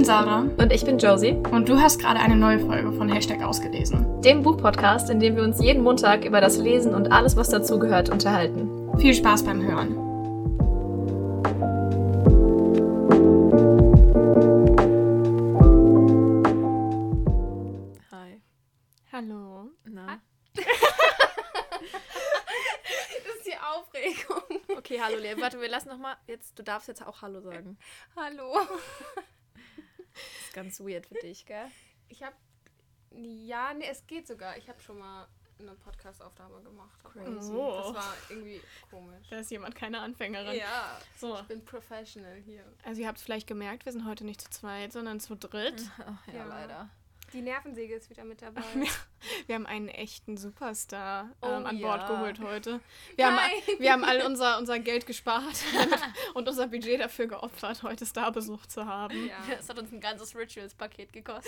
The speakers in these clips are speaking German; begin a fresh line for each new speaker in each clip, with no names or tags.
bin Sarah.
Und ich bin Josie.
Und du hast gerade eine neue Folge von #ausgelesen.
Dem Buchpodcast, in dem wir uns jeden Montag über das Lesen und alles, was dazugehört, unterhalten.
Viel Spaß beim Hören.
Hi.
Hallo.
Na?
Das ist die Aufregung.
Okay, hallo Lea. Warte, wir lassen nochmal. Du darfst jetzt auch Hallo sagen.
Hallo.
Das ist ganz weird für dich, gell?
Es geht sogar. Ich habe schon mal eine Podcast-Aufnahme gemacht.
Crazy.
Oh.
Das war irgendwie komisch.
Da ist jemand keine Anfängerin.
Ja,
So.
ich bin professional hier.
Also ihr habt es vielleicht gemerkt, wir sind heute nicht zu zweit, sondern zu dritt.
Ach, ja, leider.
Die Nervensäge ist wieder mit dabei.
Wir haben einen echten Superstar
Oh,
an Bord
ja.
geholt heute. Wir haben all unser Geld gespart und unser Budget dafür geopfert, heute Starbesuch zu haben.
Ja.
Das hat uns ein ganzes Rituals-Paket gekostet.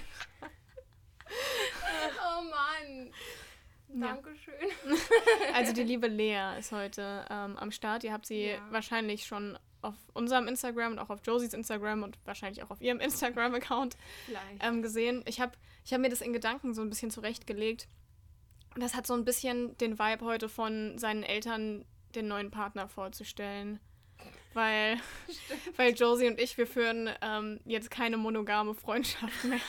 Oh Mann.
Ja.
Dankeschön.
Also die liebe Lea ist heute am Start. Ihr habt sie
Ja.
wahrscheinlich schon auf unserem Instagram und auch auf Josies Instagram und wahrscheinlich auch auf ihrem Instagram-Account
Vielleicht.
gesehen. Ich hab mir das in Gedanken so ein bisschen zurechtgelegt. Und das hat so ein bisschen den Vibe heute von seinen Eltern, den neuen Partner vorzustellen. Weil Josie und ich, wir führen jetzt keine monogame Freundschaft mehr.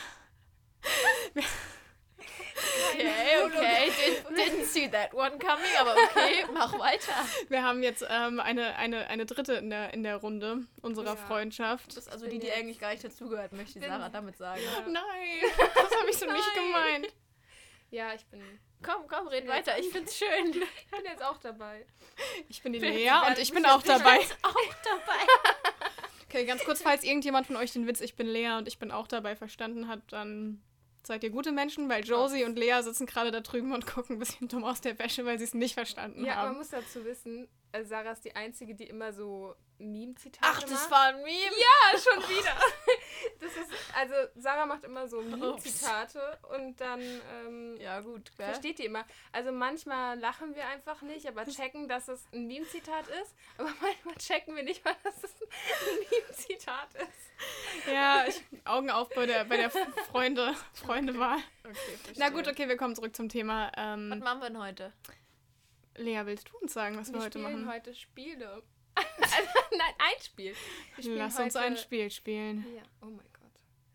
Okay. Didn't see that one coming, aber okay, mach weiter.
Wir haben jetzt eine dritte in der Runde unserer
Ja.
Freundschaft.
Das ist also die eigentlich gar nicht dazugehört, möchte Sarah damit sagen.
Nein, das habe ich so nicht gemeint.
Ja, ich bin
Komm, red weiter, ich find's schön.
jetzt auch dabei.
Ich bin die Lea und ich bin auch dabei.
Auch dabei.
Okay, ganz kurz, falls irgendjemand von euch den Witz "Ich bin Lea und ich bin auch dabei" verstanden hat, dann seid ihr gute Menschen, weil Josie und Lea sitzen gerade da drüben und gucken ein bisschen dumm aus der Wäsche, weil sie es nicht verstanden
Ja, man
haben.
muss dazu wissen, Sarah ist die Einzige, die immer so Meme-Zitate
Ach,
macht.
das war ein Meme.
Ja, schon wieder. Also Sarah macht immer so Meme-Zitate und dann
Ja, gut, gell?
versteht die immer. Also manchmal lachen wir einfach nicht, aber checken, dass es ein Meme-Zitat ist. Aber manchmal checken wir nicht mal, dass es ein Meme-Zitat ist.
Ja, Augen auf bei der Freunde-Wahl.
Okay, verstehe.
Na gut, okay, wir kommen zurück zum Thema.
Was machen wir denn heute?
Lea, willst du uns sagen, was wir heute
spielen
machen?
heute Spiele. Also, nein, ein Spiel. Wir spielen
Lass uns
heute-
ein Spiel spielen.
Ja, oh mein Gott.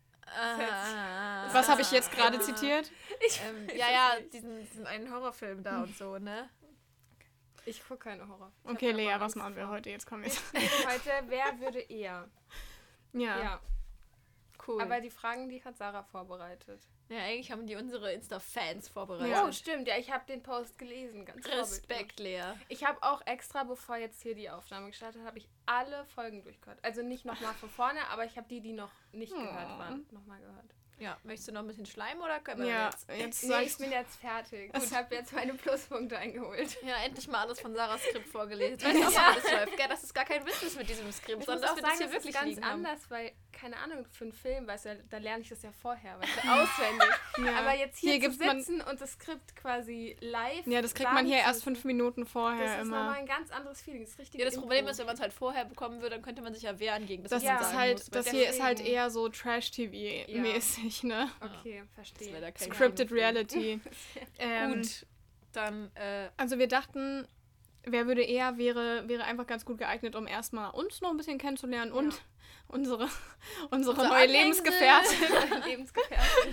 Was habe ich jetzt gerade zitiert?
Ja, diesen einen Horrorfilm da und so, ne?
Ich gucke keine Horror. Ich
Okay,
hab da
Lea,
immer
was
Angst
machen wir
vor.
heute? Jetzt kommen wir.
Heute, wer würde eher?
Ja.
Ja.
Cool.
Aber die Fragen, die hat Sarah vorbereitet.
Ja, eigentlich haben die unsere Insta-Fans vorbereitet.
Ja.
Oh, stimmt. Ja, ich habe den Post gelesen. Ganz
Respekt,
vorbildlich.
Lea.
Ich habe auch extra, bevor jetzt hier die Aufnahme gestartet, habe ich alle Folgen durchgehört. Also nicht nochmal von vorne, aber ich habe die noch nicht gehört waren, nochmal gehört.
Ja, möchtest du noch ein bisschen schleimen oder können wir
Ja,
jetzt?
jetzt
Nee,
sagst
ich bin jetzt fertig. Gut, habe jetzt meine Pluspunkte eingeholt.
Ja, endlich mal alles von Sarahs Skript vorgelesen. Weißt du auch, wie das läuft, gell? Dass es gar kein Witz ist mit diesem Skript,
Ich
sondern
muss
dass
auch
wir
sagen,
das hier
das
wirklich
ist ganz
liegen haben.
anders, weil, keine Ahnung, für einen Film, weißt du, da lerne ich das ja vorher, weißt du, auswendig.
Ja.
Aber jetzt hier zu
gibt man.
sitzen und das Skript quasi live
Ja, das kriegt man hier
sagen
erst
zu
5 Minuten vorher
Das ist
immer.
nochmal ein ganz anderes Feeling. Das ist richtig
Ja, das Problem
Impro.
ist, wenn man es halt vorher bekommen würde, dann könnte man sich ja wehren gegen das,
Das
was man
Ja.
ist
sagen
halt,
muss.
das
Weil
hier ist halt
deswegen-
eher so Trash-TV-mäßig, ne?
Okay,
das
verstehe.
wäre da kein
Scripted
Kinofilm.
Reality.
Gut, dann,
Also wir dachten, wer würde eher wäre einfach ganz gut geeignet, um erstmal uns noch ein bisschen kennenzulernen und unsere neue
Anhängsel.
Lebensgefährtin.
Lebensgefährtin.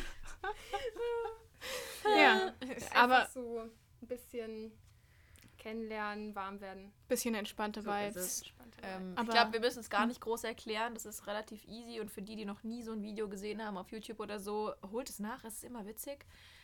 Ja,
Aber
aber
so ein bisschen kennenlernen, warm werden.
bisschen entspannte
So ist
Vibes.
es.
Entspannte
ich
Aber-
glaube, wir müssen es gar nicht groß erklären. Das ist relativ easy und für die noch nie so ein Video gesehen haben auf YouTube oder so, holt es nach. Es ist immer witzig.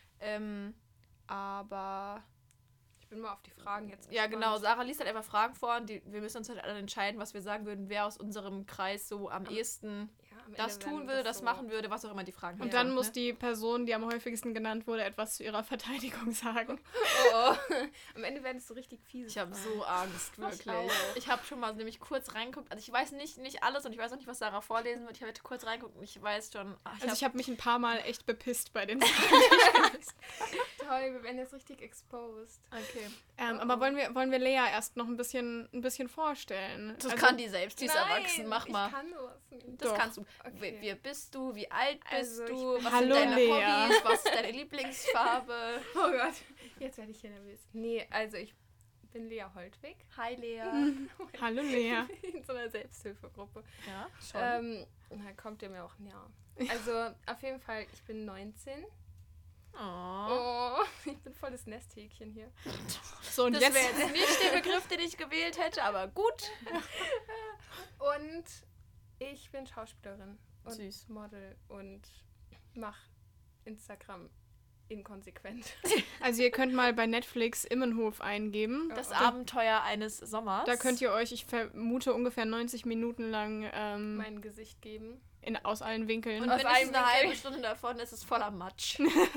Aber
Ich bin mal auf die Fragen jetzt
ja,
gespannt.
genau. Sarah liest halt einfach Fragen vor und wir müssen uns halt alle entscheiden, was wir sagen würden, wer aus unserem Kreis so am ehesten
Ja, am
das
Ende
tun
werden
würde, das
so-
machen würde, was auch immer die Fragen
Und
halt
dann
sind,
muss
ne?
die Person, die am häufigsten genannt wurde, etwas zu ihrer Verteidigung sagen.
Oh. Am Ende werden es so richtig fiese
Ich habe
Fragen.
so Angst, wirklich.
auch.
Ich habe schon mal nämlich kurz reingeguckt. Also ich weiß nicht alles und ich weiß auch nicht, was Sarah vorlesen wird. Ich habe jetzt kurz reingeguckt und ich weiß schon.
Also ich habe mich ein paar Mal echt bepisst bei den
Toll, wir werden jetzt richtig exposed.
Okay.
Aber wollen wir Lea erst noch ein bisschen vorstellen?
Das
Also,
kann die selbst, die ist erwachsen, mach mal.
Ich kann sowas nicht.
Das
Doch.
kannst du.
Okay.
Wer bist du? Wie alt bist
Also,
du? Was
Hallo,
sind deine
Lea.
Hobbys? Was ist deine Lieblingsfarbe?
Oh Gott, jetzt werde ich hier nervös. Nee, also ich bin Lea Holtwig.
Hi, Lea.
Hallo Lea.
In so einer Selbsthilfegruppe.
Ja, schon.
Da kommt ihr mir auch näher. Also auf jeden Fall, ich bin 19. Oh, ich bin voll das Nesthäkchen hier.
So, und
Das
jetzt...
wäre jetzt nicht der Begriff, den ich gewählt hätte, aber gut.
Und ich bin Schauspielerin und
Süß.
Model und mache Instagram inkonsequent.
Also ihr könnt mal bei Netflix Immenhof eingeben.
Das Abenteuer eines Sommers.
Da könnt ihr euch, ich vermute, ungefähr 90 Minuten lang
Mein Gesicht geben.
aus allen Winkeln.
Und
aus
mindestens
einem
eine
Winkel.
halbe Stunde davon ist es voller Matsch.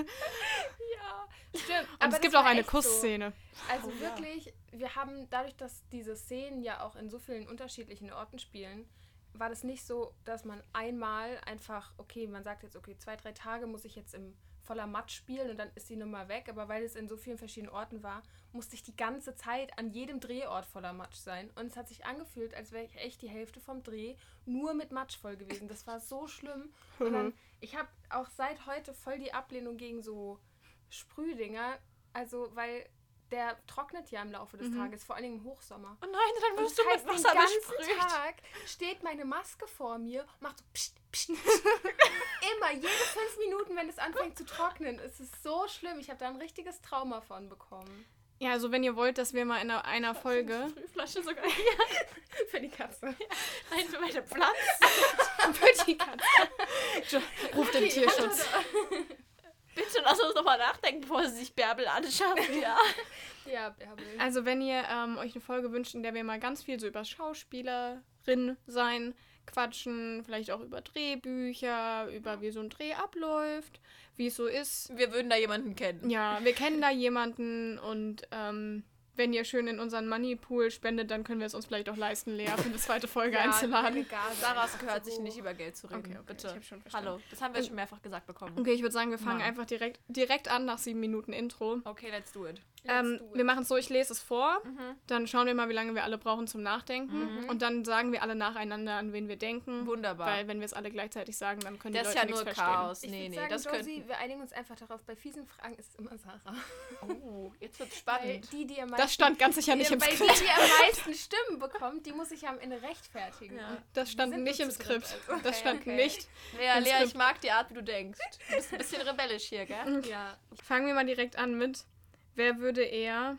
Ja, stimmt.
Und es gibt auch eine Kussszene.
So. Also
Oh, ja.
wirklich, wir haben dadurch, dass diese Szenen ja auch in so vielen unterschiedlichen Orten spielen, war das nicht so, dass man einmal einfach, okay, man sagt jetzt, okay, 2-3 Tage muss ich jetzt im voller Matsch spielen und dann ist die Nummer weg, aber weil es in so vielen verschiedenen Orten war, musste ich die ganze Zeit an jedem Drehort voller Matsch sein und es hat sich angefühlt, als wäre ich echt die Hälfte vom Dreh nur mit Matsch voll gewesen. Das war so schlimm. Und dann, ich habe auch seit heute voll die Ablehnung gegen so Sprühdinger, also weil der trocknet ja im Laufe des Tages, vor allen Dingen im Hochsommer.
Oh nein, dann
Und
wirst
das
du mit
heißt, den
Wasser
ganzen
besprüht.
Tag steht meine Maske vor mir, macht so psst, psst, psst. Immer, jede 5 Minuten, wenn es anfängt zu trocknen. Es ist so schlimm. Ich habe da ein richtiges Trauma von bekommen.
Ja, also wenn ihr wollt, dass wir mal in einer Folge
Sprühflasche sogar.
Für die Katze.
Nein, für meine Pflanzen.
für die Katze. Ruft den Tierschutz.
Bitte lass uns nochmal nachdenken, bevor sie sich Bärbel anschafft. Ja.
Ja, Bärbel.
Also wenn ihr euch eine Folge wünscht, in der wir mal ganz viel so über Schauspielerin sein quatschen, vielleicht auch über Drehbücher, über wie so ein Dreh abläuft, wie es so ist.
Wir würden da jemanden kennen.
Ja, wir kennen da jemanden und wenn ihr schön in unseren Moneypool spendet, dann können wir es uns vielleicht auch leisten, Lea für eine zweite Folge einzuladen.
Sarahs gehört sich nicht über Geld zu reden.
Okay,
Bitte.
ich hab schon verstanden.
Hallo, das haben wir schon mehrfach gesagt bekommen.
Okay, ich würde sagen, wir fangen
Mann.
einfach direkt an nach 7 Minuten Intro.
Okay, let's do it.
Wir machen es so, ich lese es vor, dann schauen wir mal, wie lange wir alle brauchen zum Nachdenken und dann sagen wir alle nacheinander, an wen wir denken.
Wunderbar.
Weil wenn wir es alle gleichzeitig sagen, dann können die
Das ist
Leute
ja nur
nichts verstehen.
Chaos.
Ich
Nee,
würd
nee,
sagen,
das
Josie,
könnte...
wir einigen uns einfach darauf, bei fiesen Fragen ist es immer Sarah.
Oh, jetzt wird's
Weil
spannend.
die am
Das stand ganz sicher nicht im
weil
Skript.
die am meisten Stimmen bekommt, die muss sich am Ende rechtfertigen.
Ja.
Und
Das stand
sind
nicht
nur
im
zu dritt,
Skript.
also.
Das stand
Okay.
nicht.
Lea,
im
Lea,
Skript.
ich mag die Art, wie du denkst. Du bist ein bisschen rebellisch hier, gell?
Ja.
Fangen wir mal direkt an mit, wer würde eher...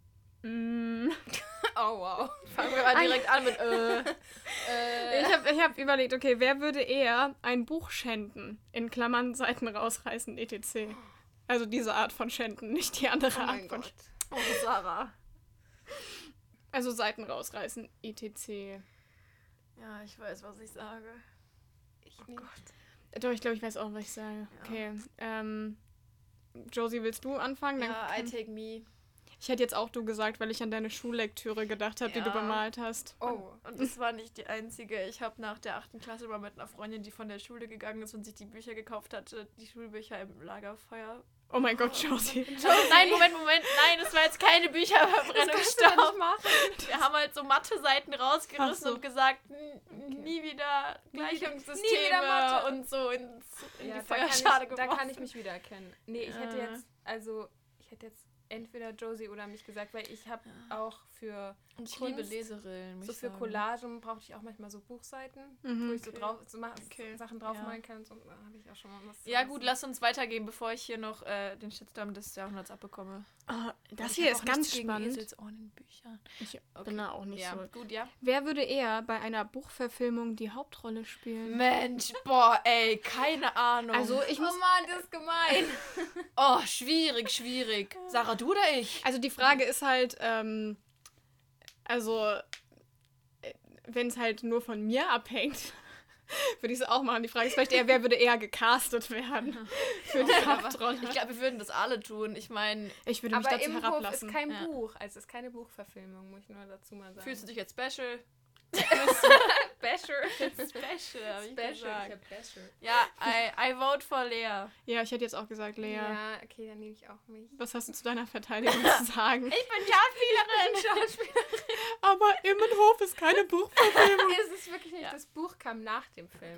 Oh, wow.
Fangen wir mal direkt an mit
Ich hab überlegt, okay, wer würde eher ein Buch schänden? In Klammern Seiten rausreißen, etc. Also diese Art von schänden, nicht die andere
Oh
Art
mein
von
Gott.
Oh, Sarah.
Also Seiten rausreißen, etc.
Ja, ich weiß, was ich sage.
Ich nicht.
Doch, ich glaube, ich weiß auch, was ich sage.
Ja.
Okay. Josie, willst du anfangen?
Ja, I take me.
Ich hätte jetzt auch du gesagt, weil ich an deine Schullektüre gedacht habe, die du
Ja.
bemalt hast.
Oh.
Und das war nicht die einzige. Ich habe nach der 8. Klasse mal mit einer Freundin, die von der Schule gegangen ist und sich die Bücher gekauft hatte, die Schulbücher im Lagerfeuer.
Oh mein Gott, Josie.
Nein, Moment. Nein, das war jetzt keine Bücherverbrennung. Stopp.
machen.
Wir haben halt so Mathe-Seiten rausgerissen
Ach so.
und gesagt, nie wieder Gleichungssysteme
nie wieder Mathe.
und so in
Ja,
die Feuerschale
da
geworfen.
kann ich mich wiedererkennen. Nee, ich hätte jetzt entweder Josie oder mich gesagt, weil ich habe auch für
Und ich
Kunst,
liebe Leserillen, muss
so
ich
für
sagen.
Collagen brauchte ich auch manchmal so Buchseiten,
Mhm.
wo ich so
Okay.
drauf
Okay.
Sachen draufmalen kann. Und so, da habe ich auch schon mal was.
Ja gut, lass uns weitergehen, bevor ich hier noch den Shitstorm des Jahrhunderts abbekomme.
Oh, das
Ich
hier
hab
ist
auch
ganz
nichts gegen
spannend.
Eselsohren in Büchern.
Ich
Okay.
bin da auch nicht
Ja,
so.
gut, ja.
Wer würde eher bei einer Buchverfilmung die Hauptrolle spielen?
Mensch, boah, ey, keine Ahnung.
Also ich muss...
Oh Mann, das ist gemein.
oh, schwierig. Sarah, du oder ich?
Also die Frage ist halt, wenn es halt nur von mir abhängt, würde ich es auch machen. Die Frage ist vielleicht eher, wer würde eher gecastet werden für die Hauptrolle?
Ich glaube, wir würden das alle tun. Ich meine,
Ich würde mich
Aber
dazu
Imhof
herablassen.
ist kein
Ja.
Buch, also es ist keine Buchverfilmung, muss ich nur dazu mal sagen.
fühlst du dich jetzt special?
Special?
Special, hab ich
Special,
gesagt.
ich hab Special.
Ja, I vote for Lea.
Ja, ich hätte jetzt auch gesagt, Lea.
Ja, okay, dann nehme ich auch mich.
Was hast du zu deiner Verteidigung zu sagen?
Ich bin Schauspielerin.
Aber Immenhof ist keine Buchverfilmung.
Es ist wirklich nicht,
Ja.
das Buch kam nach dem Film.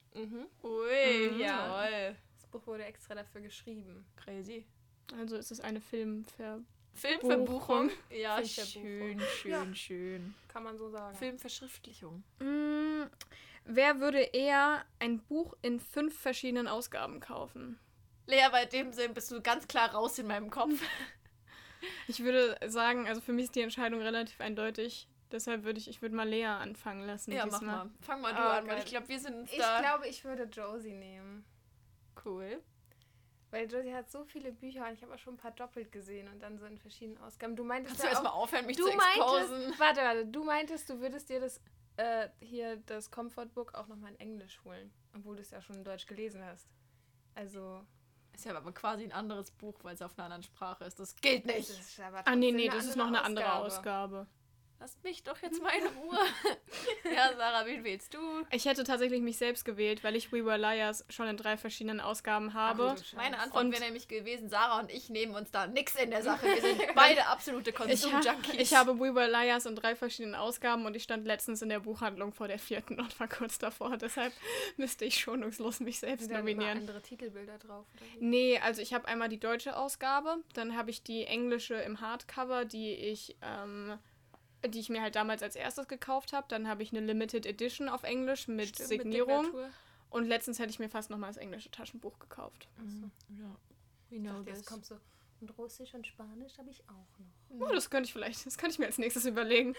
Ui,
Ja.
toll.
Das Buch wurde extra dafür geschrieben.
Crazy.
Also ist es eine Filmverbuchung.
Filmverbuchung. Ja,
Filmverbuchung.
schön.
Kann man so sagen.
Filmverschriftlichung.
Wer würde eher ein Buch in 5 verschiedenen Ausgaben kaufen?
Lea, bei dem Sinn bist du ganz klar raus in meinem Kopf.
Ich würde sagen, also für mich ist die Entscheidung relativ eindeutig. Deshalb würde ich würde mal Lea anfangen lassen.
Ja,
diesmal.
mach mal. Fang mal du
Ah,
an, weil
geil.
ich glaube, wir sind uns
Ich
da...
glaube, ich würde Josie nehmen.
Cool.
Weil Josie hat so viele Bücher und ich habe auch schon ein paar doppelt gesehen und dann so in verschiedenen Ausgaben. Du meintest
Kannst du
ja
erstmal
auch,
aufhören, mich
du
zu exposen?
meintest, warte, du meintest, du würdest dir das Comfort Book auch nochmal in Englisch holen, obwohl du es ja schon in Deutsch gelesen hast. Also,
Ist ja aber quasi ein anderes Buch, weil es auf einer anderen Sprache ist. Das gilt
das
nicht.
ist aber
Ah, nee,
trotzdem
das ist noch eine andere Ausgabe.
Lass mich doch jetzt mal in Ruhe. Ja, Sarah, wen wählst du?
Ich hätte tatsächlich mich selbst gewählt, weil ich We Were Liars schon in 3 verschiedenen Ausgaben habe.
du Scheiße.
Meine Antwort
Und-
wäre nämlich gewesen, Sarah und ich nehmen uns da nix in der Sache. Wir sind beide absolute Konsum-Junkies.
Ich habe We Were Liars in 3 verschiedenen Ausgaben und ich stand letztens in der Buchhandlung vor der 4. und war kurz davor. Deshalb müsste ich schonungslos mich selbst
Sind da immer
nominieren.
andere Titelbilder drauf? Oder wie?
Nee, also ich habe einmal die deutsche Ausgabe, dann habe ich die englische im Hardcover, die ich mir halt damals als erstes gekauft habe. Dann habe ich eine Limited Edition auf Englisch mit
Stimmt,
Signierung.
Signatur.
Und letztens hätte ich mir fast nochmal das englische Taschenbuch gekauft.
Ja, we
Ich
know
dachte,
this.
jetzt kommt so. Und Russisch und Spanisch habe ich auch noch.
Oh, das könnte ich mir als nächstes überlegen.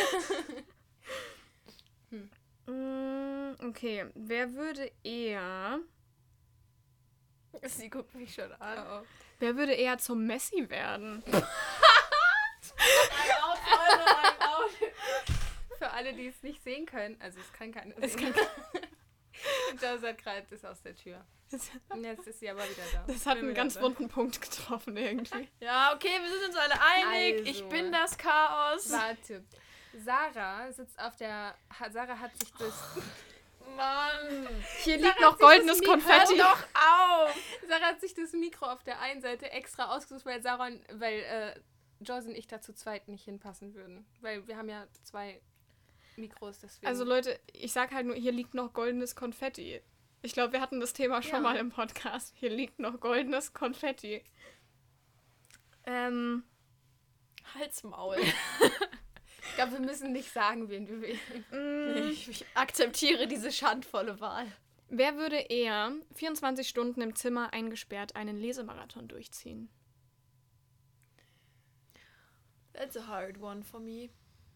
Okay, wer würde eher
Sie guckt mich schon an.
Wer würde eher zum Messi werden?
Für alle, die es nicht sehen können, also es kann keiner
Es
sehen. Josie hat gerade ist aus der Tür. Und jetzt ist sie aber wieder da.
Das hat
Bin
einen
wieder
ganz
da.
wunden Punkt getroffen irgendwie.
Ja, okay, wir sind uns alle einig.
Also.
Ich bin das Chaos.
Warte. Sarah sitzt auf der. Sarah hat sich das.
Mann.
Hier liegt noch goldenes
Mikro-
Konfetti.
Hör doch auf.
Sarah hat sich das Mikro auf der einen Seite extra ausgesucht, weil Josie und ich da zu zweit nicht hinpassen würden. Weil wir haben ja 2 Mikros, deswegen.
Also Leute, ich sag halt nur, hier liegt noch goldenes Konfetti. Ich glaube, wir hatten das Thema schon
Ja.
mal im Podcast. Hier liegt noch goldenes Konfetti.
Halsmaul.
ich glaube, wir müssen nicht sagen, wen wir wählen.
Ich akzeptiere diese schandvolle Wahl.
Wer würde eher 24 Stunden im Zimmer eingesperrt einen Lesemarathon durchziehen?
That's a hard one for me.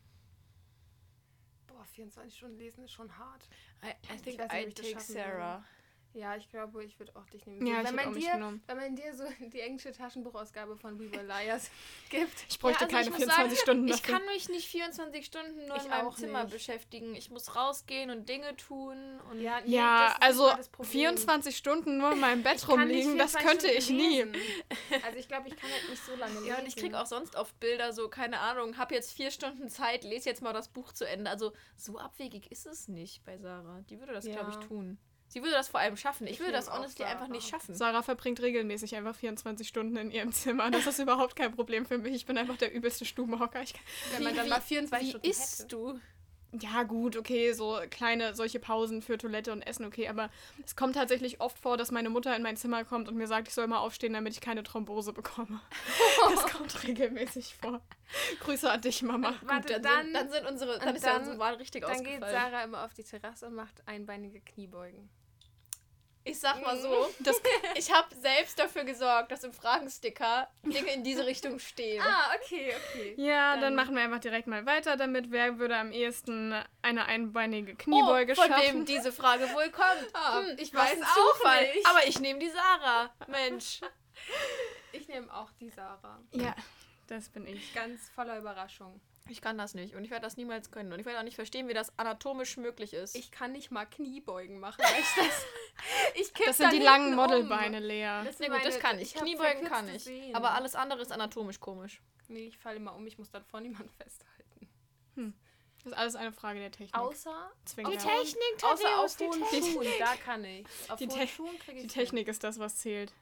Boah, 24 Stunden lesen ist schon hart.
I think
weiß nicht, ob
I'd
ich das
take
schaffen
Sarah.
Ja, ich glaube, ich würde auch dich nehmen.
Ja, ich
wenn,
hätte
man
auch mich
dir,
genommen.
wenn man dir so die englische Taschenbuchausgabe von We Were Liars gibt.
Ich bräuchte
also
keine
ich muss
24
sagen,
Stunden
Ich
dafür.
kann mich nicht 24 Stunden nur
Ich
in meinem
auch
Zimmer
nicht.
beschäftigen. Ich muss rausgehen und Dinge tun. Und
Ja, nee,
Ja,
das ist
also
immer das Problem.
24 Stunden nur in meinem Bett
Ich kann nicht
rumliegen, das
24
könnte ich
Stunden
nie.
lesen. Also ich glaube, ich kann halt nicht so lange lesen.
ja, und ich krieg auch sonst oft Bilder so, keine Ahnung, hab jetzt 4 Stunden Zeit, lese jetzt mal das Buch zu Ende. Also so abwegig ist es nicht bei Sarah. Die würde das,
Ja.
glaube ich, tun. Sie würde das vor allem schaffen. Ich würde
nehme
das
auch
honestly
Sarah.
einfach nicht schaffen.
Sarah verbringt regelmäßig einfach 24 Stunden in ihrem Zimmer. Das ist überhaupt kein Problem für mich. Ich bin einfach der übelste Stubenhocker.
Wenn man dann mal 24
Wie
Stunden
isst
hätte.
du?
Ja, gut, okay, so kleine solche Pausen für Toilette und Essen, okay, aber es kommt tatsächlich oft vor, dass meine Mutter in mein Zimmer kommt und mir sagt, ich soll mal aufstehen, damit ich keine Thrombose bekomme. Das kommt regelmäßig vor. Grüße an dich, Mama.
Warte,
Dann ist ja unsere Wahl richtig
dann geht
ausgefallen.
Sarah immer auf die Terrasse und macht einbeinige Kniebeugen.
Ich sag mal so, ich habe selbst dafür gesorgt, dass im Fragensticker Dinge in diese Richtung stehen.
Okay.
Ja, dann
Dann-
machen wir einfach direkt mal weiter damit. Wer würde am ehesten eine einbeinige Kniebeuge
von
schaffen?
wem diese Frage wohl kommt.
Ich
Was
weiß
ein
auch
Zufall.
nicht.
Aber ich nehme die Sarah. Mensch.
Ich nehme auch die Sarah.
Ja, das bin ich.
Ganz voller Überraschung.
Ich kann das nicht und ich werde das niemals können. Und ich werde auch nicht verstehen, wie das anatomisch möglich ist.
Ich kann nicht mal Kniebeugen machen. Weißt du das? Ich kipp
Das sind
da
die langen
hinten
Modelbeine, Lea.
Na gut, das kann ich.
hab
Kniebeugen kann
verkürzte
ich.
Sehnen.
Aber alles andere ist anatomisch komisch.
Nee, ich falle immer um. Ich muss dann vor niemand festhalten.
Das ist alles eine Frage der Technik.
Außer
Zwingend.
außer auf hohen Schuhen. Da kann ich. Auf
Die
hohen
Te-
Schuhen kriege ich
Die Technik ist das, was zählt.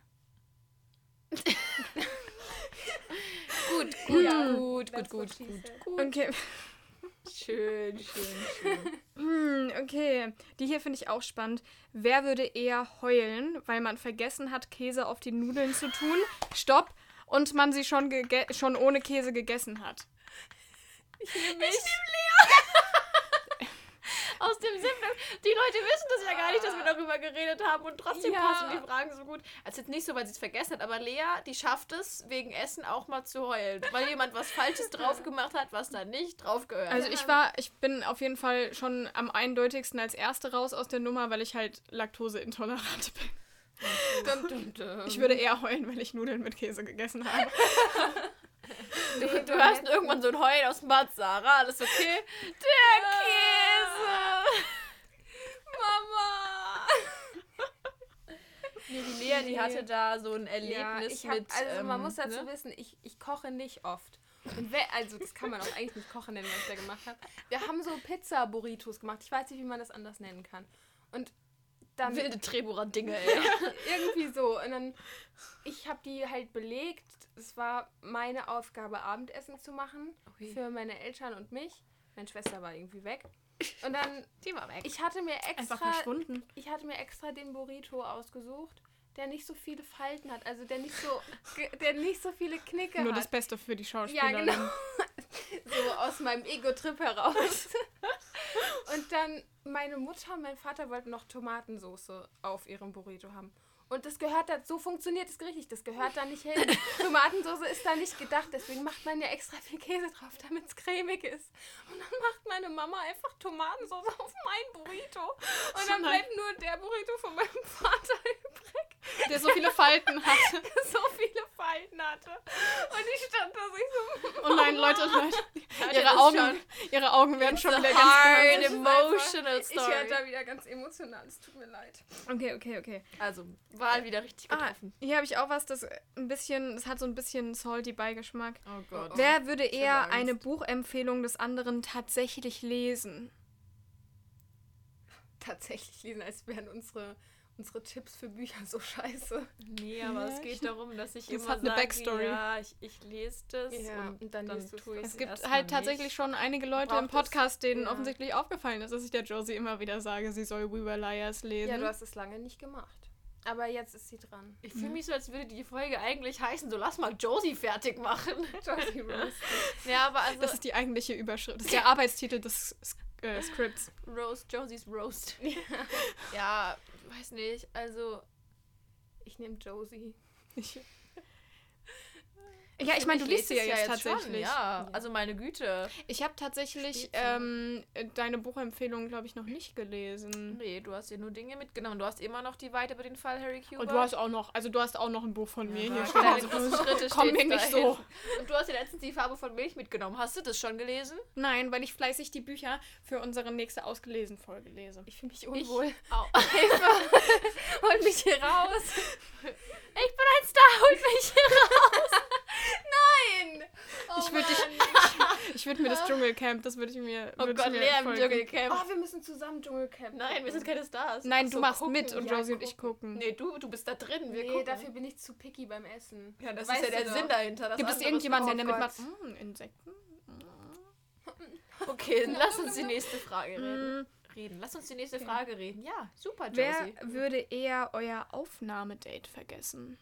Gut.
That's what she said.
Okay.
Schön.
Okay, die hier finde ich auch spannend. Wer würde eher heulen, weil man vergessen hat, Käse auf die Nudeln zu tun? Stopp! Und man sie schon ohne Käse gegessen hat.
Ich nehme Lea. Aus dem Simplen. Die Leute wissen das ja gar nicht, dass wir darüber geredet haben und trotzdem passen die Fragen so gut. Also jetzt nicht so, weil sie es vergessen hat, aber Lea, die schafft es, wegen Essen auch mal zu heulen. Weil jemand was Falsches drauf gemacht hat, was da nicht drauf gehört.
Also ich bin auf jeden Fall schon am eindeutigsten als Erste raus aus der Nummer, weil ich halt laktoseintolerant bin. Ich würde eher heulen, wenn ich Nudeln mit Käse gegessen habe.
Du hörst irgendwann so ein Heulen aus dem Bad, Sarah, alles okay? Der Käse!
Mama!
Nee, die Lea, die hatte da so ein Erlebnis mit...
Also man muss dazu wissen, ich koche nicht oft. Und also das kann man auch eigentlich nicht kochen nennen, was ich da gemacht habe. Wir haben so Pizza-Burritos gemacht. Ich weiß nicht, wie man das anders nennen kann. Und dann...
Wilde Treburer-Dinge, ey.
Irgendwie so. Und dann, ich habe die halt belegt. Es war meine Aufgabe, Abendessen zu machen.
Okay.
Für meine Eltern und mich. Meine Schwester war irgendwie weg. Und dann...
Die war weg.
Ich hatte mir
Einfach verschwunden.
Ich hatte mir extra den Burrito ausgesucht, der nicht so viele Falten hat. Also der nicht so viele Knicke
Nur
hat.
das Beste für die
Ja,
Schauspielerin.
genau. So aus meinem Ego-Trip heraus. Und dann meine Mutter und mein Vater wollten noch Tomatensoße auf ihrem Burrito haben. Und das gehört da, so funktioniert es richtig, das gehört da nicht hin. Tomatensoße ist da nicht gedacht, deswegen macht man ja extra viel Käse drauf, damit es cremig ist. Und dann macht meine Mama einfach Tomatensoße auf mein Burrito. Und dann bleibt nur der Burrito von meinem Vater übrig.
Der so viele Falten hatte.
Der so viele Falten hatte. Und ich stand da so,
Oh nein, Leute. Ihre Augen werden schon wieder
hard
ganz
emotional
ich
story.
werde da wieder ganz emotional, es tut mir leid.
Okay.
Also, Wahl wieder richtig getroffen.
Hier habe ich auch was, das hat so ein bisschen salty Beigeschmack.
Oh Gott.
Wer würde
Ich habe
eher
Angst.
eine Buchempfehlung des anderen tatsächlich lesen?
Tatsächlich lesen, als wären unsere Tipps für Bücher so scheiße.
Nee, aber es geht darum, dass ich
Das
immer
hat eine
sage,
Backstory.
ja, ich lese das
Ja,
und
und dann
dann
liest du's
tue ich
trotzdem.
Es gibt
erstmal
halt
nicht.
tatsächlich schon einige Leute im
Braucht es.
Podcast, denen
Ja.
offensichtlich aufgefallen ist, dass ich der Josie immer wieder sage, sie soll We Were Liars lesen.
Ja, du hast es lange nicht gemacht. Aber jetzt ist sie dran.
Ich fühle mich so, als würde die Folge eigentlich heißen, so lass mal Josie fertig machen.
Josie Rose.
Ja, aber also
Das ist die eigentliche Überschrift. Das ist der Arbeitstitel des Scripts.
Josies Roast. Ja, weiß nicht, also
Ich nehme Josie.
Ja, ich meine, du liest sie ja
lese es
jetzt tatsächlich.
Schon, ja, also meine Güte.
Ich habe tatsächlich deine Buchempfehlung, glaube ich, noch nicht gelesen.
Nee, du hast dir nur Dinge mitgenommen. Du hast immer noch die Weite über den Fall Harry Cuba.
Und du hast auch noch ein Buch von mir hier stehen.
Kleine
Also,
große Schritte
komm mir
steht's
nicht
da
so.
hinten. Und du hast dir letztens die Farbe von Milch mitgenommen. Hast du das schon gelesen?
Nein, weil ich fleißig die Bücher für unsere nächste ausgelesen Folge lese.
Ich fühle mich unwohl.
Au.
Holt mich hier raus.
Ich bin ein Star, holt mich hier raus.
Nein! Oh
Ich würde mir das Dschungelcamp, das würde ich mir.
Oh
würd
Gott,
ich mir
Lea im
folgen.
Dschungelcamp.
Oh, wir müssen zusammen Dschungelcamp.
Nein, wir sind keine Stars.
Nein,
Ach
du
so,
machst
gucken.
mit und
Ja,
Josie und ich gucken.
Nee, du bist da drin. Wir
Nee,
gucken.
dafür bin ich zu picky beim Essen.
Ja, das
Weißt
ist ja
du
der
doch.
Sinn dahinter. Das
Gibt es
andere
irgendjemanden, der
oh
damit
Gott.
macht? Insekten?
ist- Okay, dann lass uns die nächste Frage reden. Lass uns die nächste Frage reden. Ja, super, Josie.
Wer würde eher euer Aufnahmedate vergessen?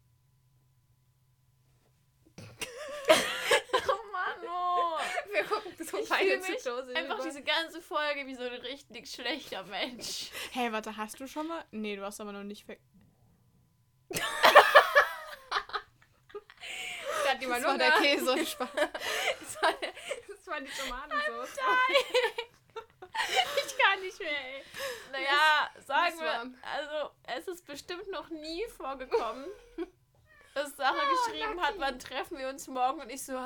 Oh Mann, oh.
Wir gucken so
Ich
beide
fühle
zu
mich
Josie
einfach
rüber.
diese ganze Folge wie so ein richtig schlechter Mensch.
Hey, warte, hast du schon mal? Nee, du hast aber noch nicht
Da hat jemand
Das war der
Hunger.
Käse. Spaß.
Das war die Tomatensauce.
Ich kann nicht mehr, ey. Naja, sagen
das
wir,
war-
also es ist bestimmt noch nie vorgekommen, dass Sarah geschrieben hat, wann treffen wir uns morgen? Und ich so,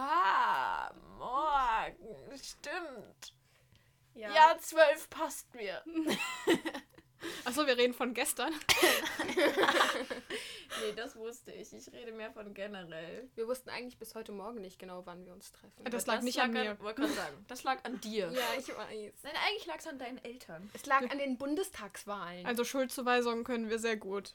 morgen, stimmt. Ja, 12 passt mir.
Achso, wir reden von gestern.
Nee, das wusste ich. Ich rede mehr von generell.
Wir wussten eigentlich bis heute Morgen nicht genau, wann wir uns treffen.
Das lag nicht an mir.
Wollte gerade sagen, das lag an dir.
Ja, ich weiß.
Nein, eigentlich lag es an deinen Eltern.
Es lag an den Bundestagswahlen.
Also Schuldzuweisungen können wir sehr gut.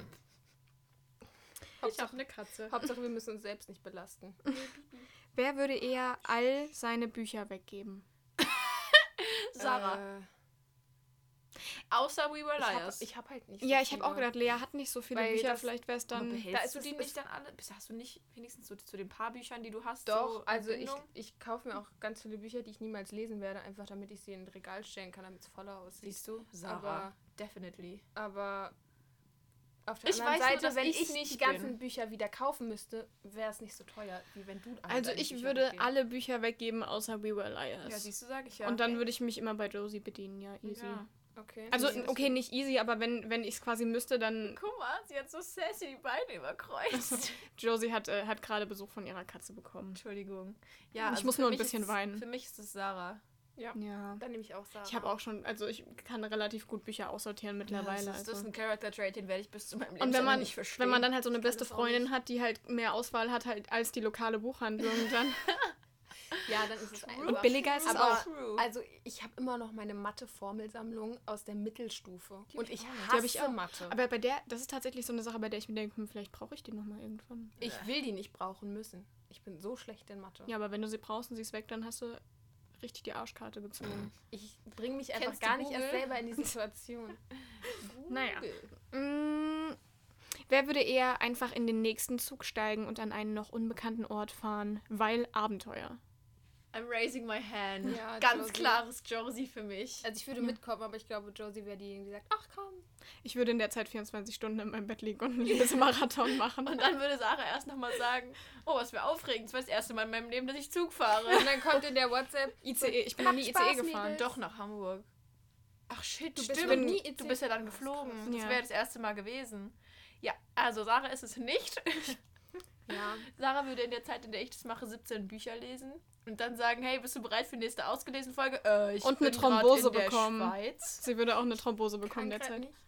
Ich habe eine Katze.
Hauptsache, wir müssen uns selbst nicht belasten.
Wer würde eher all seine Bücher weggeben?
Sarah. Außer We Were Liars.
Ich hab halt nicht so
Ja, ich habe auch
viele.
gedacht, Lea hat nicht so viele
Weil
Bücher,
das-
vielleicht wäre es
Aber
dann...
behältst du
ist-
die
ist-
nicht dann alle? Hast du nicht wenigstens so zu den paar Büchern, die du hast?
Doch,
so
also
Bindung?
ich kaufe mir auch ganz viele Bücher, die ich niemals lesen werde, einfach damit ich sie in ein Regal stellen kann, damit es voller aussieht.
Siehst du? Sarah.
Aber-
Definitely.
Aber auf der
Ich
anderen
weiß nur,
Seite,
dass
wenn
ich's
ich
nicht
die ganzen
bin.
Bücher wieder kaufen müsste, wäre es nicht so teuer, wie wenn du alle
Also
deine
ich
Bücher
würde
weggeben.
alle Bücher weggeben, außer We Were Liars.
Ja, siehst du, sag ich ja.
Und dann würde ich mich immer bei Josie bedienen, ja, easy.
Ja.
Okay.
Also,
Nee,
okay, nicht easy, aber wenn ich es quasi müsste, dann...
Guck mal, sie hat so sassy die Beine überkreuzt.
Josie hat gerade Besuch von ihrer Katze bekommen.
Entschuldigung. Ja,
Ich muss nur
für
ein
mich
bisschen
ist,
weinen.
Für mich ist es Sarah.
Ja,
Ja.
dann nehme ich auch Sarah.
Ich habe auch schon, also ich kann relativ gut Bücher aussortieren mittlerweile.
Das ist
also.
ein Character-Trait, den werde ich bis zu meinem
Und
Lebensende nicht verstehen.
wenn man dann halt so eine
Ich kann
beste
das auch
Freundin
nicht.
hat, die halt mehr Auswahl hat halt als die lokale Buchhandlung, dann...
Ja, dann ist es
Und billiger ist es
aber,
auch.
True.
Also ich habe immer noch meine Mathe-Formelsammlung aus der Mittelstufe.
Die
Und
hab ich
ich
auch noch.
Die hab ich
hasse
auch.
Mathe.
Aber bei der, das ist tatsächlich so eine Sache, bei der ich mir denke, vielleicht brauche ich die nochmal irgendwann.
Ich will die nicht brauchen müssen. Ich bin so schlecht in Mathe.
Ja, aber wenn du sie brauchst und sie ist weg, dann hast du richtig die Arschkarte gezogen.
Ich bringe mich einfach
Kennst du
gar nicht erst
Google?
selber in die Situation.
Naja.
Google.
Wer würde eher einfach in den nächsten Zug steigen und an einen noch unbekannten Ort fahren, weil Abenteuer?
I'm raising my hand.
Ja,
Ganz
Josie.
klares Josie für mich.
Also ich würde mitkommen, aber ich glaube, Josie wäre diejenige, die sagt, ach komm.
Ich würde in der Zeit 24 Stunden in meinem Bett liegen und einen Lesemarathon machen.
Und dann würde Sarah erst nochmal sagen, oh, was für aufregend. Das war das erste Mal in meinem Leben, dass ich Zug fahre.
Und dann kommt in der WhatsApp,
ICE, ich bin noch nie
Habt
ICE
Spaß,
gefahren.
Mädels.
Doch, nach Hamburg. Ach shit,
Du
du
bist
bist,
noch
bin-
nie ICE
du bist ja dann
gefahren.
geflogen.
Ja.
Das wäre das erste Mal gewesen. Ja, also Sarah ist es nicht.
ja,
Sarah würde in der Zeit, in der ich das mache, 17 Bücher lesen und dann sagen, hey, bist du bereit für die nächste ausgelesen Folge? Ich
Und eine
bin
Thrombose
grad in
bekommen.
Der Schweiz.
Sie würde auch eine Thrombose bekommen
kann grad
derzeit.
nicht.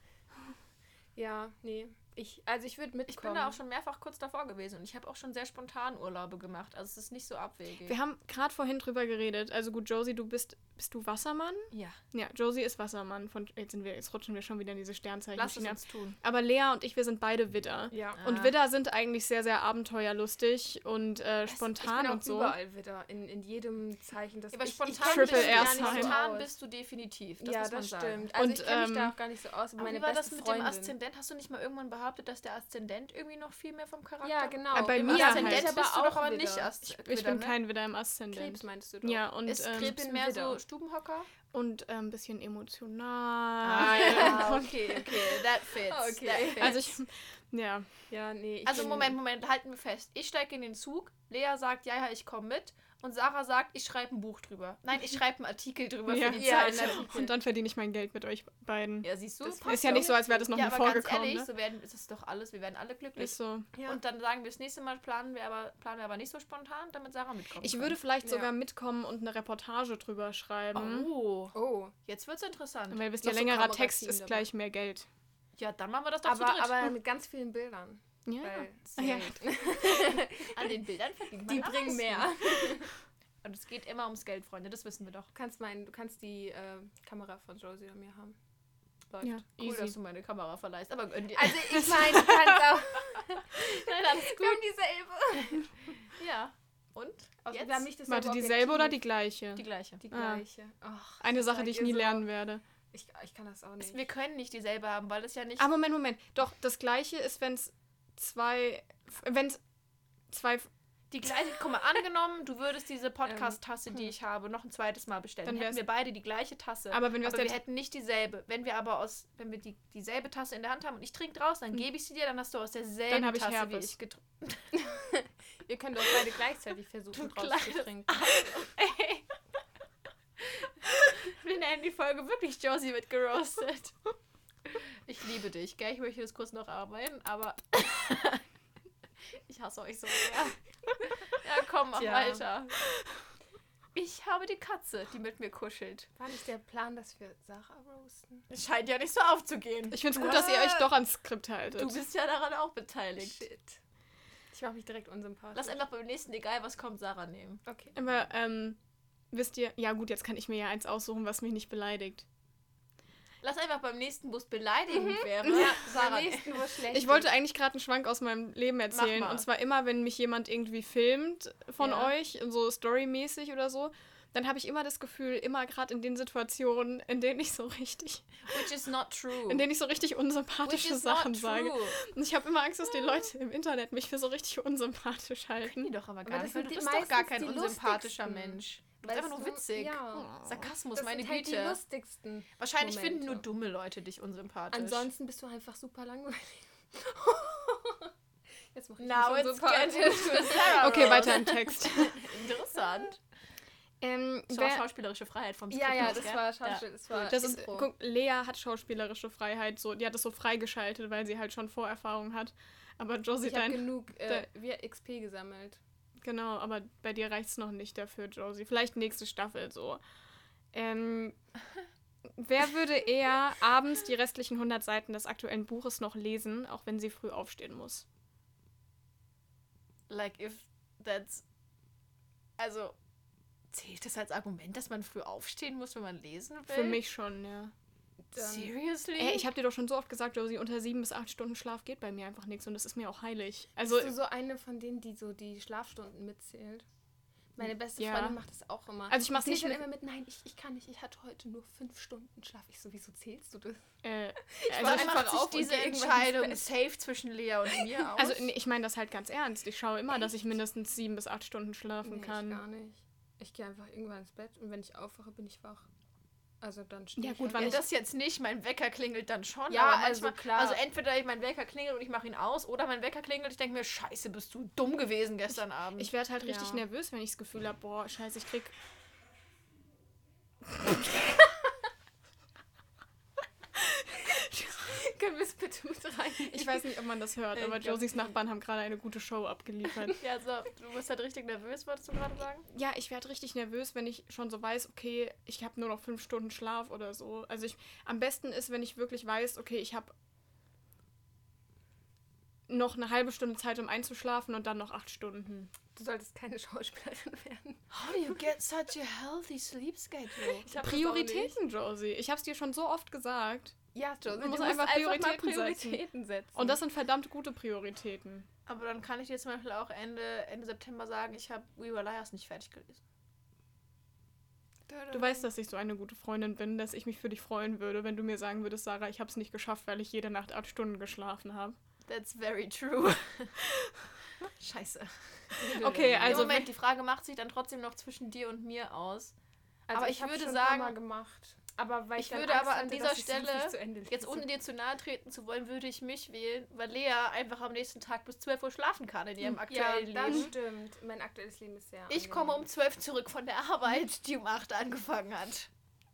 Ja, nee. Ich würde mitkommen.
Ich bin da auch schon mehrfach kurz davor gewesen und ich habe auch schon sehr spontan Urlaube gemacht. Also es ist nicht so abwegig.
Wir haben gerade vorhin drüber geredet. Also gut, Josie, bist du Wassermann?
Ja,
Ja, Josie ist Wassermann. Jetzt rutschen wir schon wieder in diese Sternzeichen.
lass es uns tun.
Aber Lea und ich, wir sind beide Widder.
Ja.
Und Widder sind eigentlich sehr, sehr abenteuerlustig und
Ich bin
spontan
auch
und so.
überall wieder, in jedem Zeichen. Das
Aber
ich
spontan,
kenn mich
Triple
da gar
R
nicht so
Sign.
spontan
aus.
bist du definitiv. Das
ja,
muss man
das
sagen.
stimmt. Also
Und,
ich kenne mich da auch gar nicht so aus.
Aber
Meine
wie war das
beste
mit
Freundin.
dem Aszendent? Hast du nicht mal irgendwann behauptet, dass der Aszendent irgendwie noch viel mehr vom Charakter...
Ja, genau.
Aber bei
Im
mir
Aszendent
halt.
Aszendent bist du doch aber nicht
Widder.
Ich bin kein Widder im Aszendent.
Krebs meinst du doch.
Ja, und
Ist
ich
Krebs
bin
mehr
Widder.
so Stubenhocker?
und ein bisschen emotional.
Ah, okay. That fits.
Okay.
That fits.
Also ich, ja.
Ja, nee.
Also Moment, halten wir fest. Ich steige in den Zug, Lea sagt, ja, ich komme mit und Sarah sagt, ich schreibe ein Buch drüber. Nein, ich schreibe einen Artikel drüber
Ja.
für die
Ja,
Zeitung.
Und dann verdiene ich mein Geld mit euch beiden.
Ja, siehst du?
Das
passt
Ist ja nicht so, als wäre das noch
ja,
nie
aber ganz
vorgekommen.
ehrlich,
Ne?
ist es doch alles, wir werden alle glücklich.
Ist so.
Ja.
Und dann sagen wir, das nächste Mal planen wir aber nicht so spontan, damit Sarah mitkommt.
Ich würde vielleicht
Ja.
sogar mitkommen und eine Reportage drüber schreiben.
Oh.
Jetzt wird's interessant.
Weil wisst
Noch
ihr,
so
längerer Text
Kamerateam
ist
dabei.
gleich mehr Geld.
Ja, dann machen wir das doch zu dritt.
Aber mit ganz vielen Bildern.
Ja.
Weil
Ja.
An den Bildern verdient man
die
am
bringen
meisten.
mehr.
Und es geht immer ums Geld, Freunde, das wissen wir doch.
Du kannst die Kamera von Josie und mir haben. Läuft.
Ja,
Cool,
easy.
dass du meine Kamera verleihst, aber gönn dir.
Also ich meine, du kannst auch.
Nein, alles
Wir haben dieselbe.
Ja. Und?
Also,
Jetzt?
wir haben nicht dasselbe
Warte, dieselbe oder die
Objektiv.
gleiche?
Die gleiche.
Die
Ah.
gleiche. Ach,
Eine Sache,
seid
die ich
ihr
nie
so-
lernen werde.
Ich kann das auch nicht.
Wir können nicht dieselbe haben, weil das ja nicht...
Ah, Moment. Doch, das gleiche ist, wenn es zwei...
Die gleiche, guck mal, angenommen, du würdest diese Podcast-Tasse, die ich habe, noch ein zweites Mal bestellen.
Dann
Dann hätten
wär's-
wir beide die gleiche Tasse.
Aber wenn wir aus der
wir hätten nicht dieselbe. Wenn wir dieselbe Tasse in der Hand haben und ich trinke draus, dann gebe ich sie dir, dann hast du aus
Dann
derselben
hab ich
Tasse wie
Herpes.
ich getrunken.
Ihr könnt doch beide gleichzeitig versuchen,
Du kleines
rauszutrinken.
Ey. Wir nennen die Folge wirklich Josie wird geroastet. Ich liebe dich, gell? Ich möchte das kurz noch arbeiten, aber ich hasse euch so sehr. Ja, komm, mach
Tja.
weiter. Ich habe die Katze, die mit mir kuschelt.
War nicht der Plan, dass wir Sarah roasten?
Es scheint ja nicht so aufzugehen.
Ich finde es gut, dass ihr euch doch ans Skript haltet.
Du bist ja daran auch beteiligt.
Shit. Ich mache mich direkt unsympathisch.
Lass einfach beim nächsten, egal was kommt, Sarah nehmen.
Okay.
Aber, wisst ihr... Ja gut, jetzt kann ich mir ja eins aussuchen, was mich nicht beleidigt.
Lass einfach beim nächsten, wo es beleidigend wäre.
Ja,
Sarah
beim nächsten, wo es schlecht
Ich wollte eigentlich gerade einen Schwank aus meinem Leben erzählen.
Mach mal.
Und zwar immer, wenn mich jemand irgendwie filmt von
Ja.
euch, so storymäßig oder so, dann habe ich immer das Gefühl, immer gerade in den Situationen, in denen ich so richtig...
Which is not true.
In denen ich so richtig unsympathische Sachen sage. Und ich habe immer Angst, dass die Leute im Internet mich für so richtig unsympathisch halten.
Die doch aber gar nicht, weil du
sind
bist doch gar kein unsympathischer Mensch. Du bist einfach nur witzig.
Ja.
Sarkasmus,
Das
meine
sind halt
Güte.
die lustigsten
Wahrscheinlich
Momente.
finden nur dumme Leute dich unsympathisch.
Ansonsten bist du einfach super langweilig. Jetzt mach ich
Now
mich
it's
unsympathisch.
getting to Sarah
Okay,
Rose.
weiter im Text.
Interessant.
Das
Das war schauspielerische Freiheit vom Skript.
Ja, das
gell?
war Schauspiel, das war
Das ist,
Impro.
guck, Lea hat schauspielerische Freiheit, so, die hat es so freigeschaltet, weil sie halt schon Vorerfahrung hat. Aber Josie,
Ich habe
dein...
genug XP gesammelt.
Genau, aber bei dir reicht es noch nicht dafür, Josie. Vielleicht nächste Staffel so. Wer würde eher abends die restlichen 100 Seiten des aktuellen Buches noch lesen, auch wenn sie früh aufstehen muss?
Like if that's... Also, zählt das als Argument, dass man früh aufstehen muss, wenn man lesen will?
Für mich schon, ja.
Seriously?
Ich habe dir doch schon so oft gesagt, Josie, unter 7 bis 8 Stunden Schlaf geht bei mir einfach nichts und das ist mir auch heilig. Also,
Bist du so eine von denen, die so die Schlafstunden mitzählt? Meine beste
Ja.
Freundin macht das auch immer.
Also ich mach's
Sie
nicht
dann
mit-
immer mit, nein, ich kann nicht, ich hatte heute nur 5 Stunden Schlaf. Ich so, wieso zählst du das?
also
war
einfach
einfach
auf
auf und
diese
geh irgendwann
Entscheidung
ins
safe zwischen Lea und mir aus.
also nee, ich meine das halt ganz ernst. Ich schaue immer, dass ich mindestens 7 bis 8 Stunden schlafen
Nee,
kann.
ich gar nicht. Ich gehe einfach irgendwann ins Bett und wenn ich aufwache, bin ich wach. Also dann stehe
Ja,
ich
gut,
halt.
wann
ja,
ich-
das jetzt nicht, mein Wecker klingelt dann schon.
Ja,
aber
also
manchmal,
klar.
Also entweder mein Wecker klingelt und ich mache ihn aus, oder mein Wecker klingelt und ich denke mir, scheiße, bist du dumm gewesen gestern Abend.
Ich werde halt richtig
Ja.
nervös, wenn ich das Gefühl habe, boah, scheiße, ich krieg...
Können wir es bitte mit rein?
Ich weiß nicht, ob man das hört, aber
Ich glaub
Josies
nicht.
Nachbarn haben gerade eine gute Show abgeliefert.
Ja, so, du bist halt richtig nervös, wolltest du gerade sagen?
Ja, ich werde richtig nervös, wenn ich schon so weiß, okay, ich habe nur noch 5 Stunden Schlaf oder so. Also am besten ist, wenn ich wirklich weiß, okay, ich habe noch eine halbe Stunde Zeit, um einzuschlafen und dann noch 8 Stunden.
Du solltest keine Schauspielerin werden.
How do you get such a healthy sleep schedule?
Ich hab das auch
Prioritäten, Josie. Ich habe es dir schon so oft gesagt.
Ja, Josie,
Du musst
musst
einfach
mal
Prioritäten
Prioritäten setzen.
Und das sind verdammt gute Prioritäten.
Aber dann kann ich dir zum Beispiel auch Ende September sagen, ich habe We Were Liars nicht fertig gelesen.
Du weißt, dass ich so eine gute Freundin bin, dass ich mich für dich freuen würde, wenn du mir sagen würdest, Sarah, ich habe es nicht geschafft, weil ich jede Nacht 8 Stunden geschlafen habe.
That's very true. Scheiße.
Okay, also
Im Moment, die Frage macht sich dann trotzdem noch zwischen dir und mir aus.
Also
aber
ich
ich
habe
würde
schon ein paar
sagen,
Mal gemacht. Aber weil
ich
dann
würde
Angst
aber an
hatte,
dieser
dass ich sonst
Stelle,
nicht zu Ende
jetzt
lese.
ohne dir zu nahe treten zu wollen, würde ich mich wählen, weil Lea einfach am nächsten Tag bis 12 Uhr schlafen kann in ihrem
Ja,
aktuellen
das
Leben.
stimmt. Mein aktuelles Leben ist sehr
Ich komme um
angenehm.
12 zurück von der Arbeit, die um 8 angefangen hat.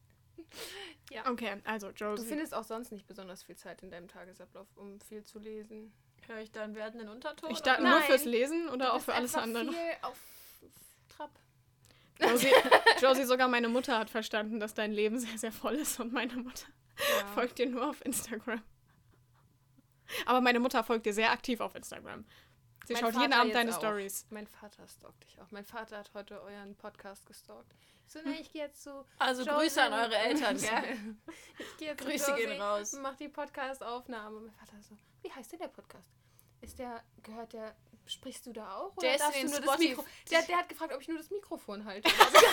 Okay, also
Du
Josie.
findest auch sonst nicht besonders viel Zeit in deinem Tagesablauf, um viel zu lesen.
Höre ich dann werdenden Unterton?
Ich dachte
oder?
nur
Nein.
fürs Lesen
Du
oder auch
bist
für alles
einfach
andere?
viel auf Trab.
Josie, sogar meine Mutter hat verstanden, dass dein Leben sehr, sehr voll ist und meine Mutter
Ja.
folgt dir nur auf Instagram. Aber meine Mutter folgt dir sehr aktiv auf Instagram. Sie
Mein
schaut jeden
Vater
Abend deine
jetzt auch.
Stories.
Mein Vater stalkt dich auch. Mein Vater hat heute euren Podcast gestalkt. So, nein, ich gehe jetzt zu
Also
Josie
Grüße an
und-
eure Eltern, gell?
Ich gehe jetzt
Grüße
zu Josie
gehen raus.
und mach die Podcast-Aufnahme. Mein Vater so, wie heißt denn der Podcast? Sprichst du da auch? Oder
Der ist
darfst
in
du
den
nur das
Spotify-
Mikro? Der hat gefragt, ob ich nur das Mikrofon halte.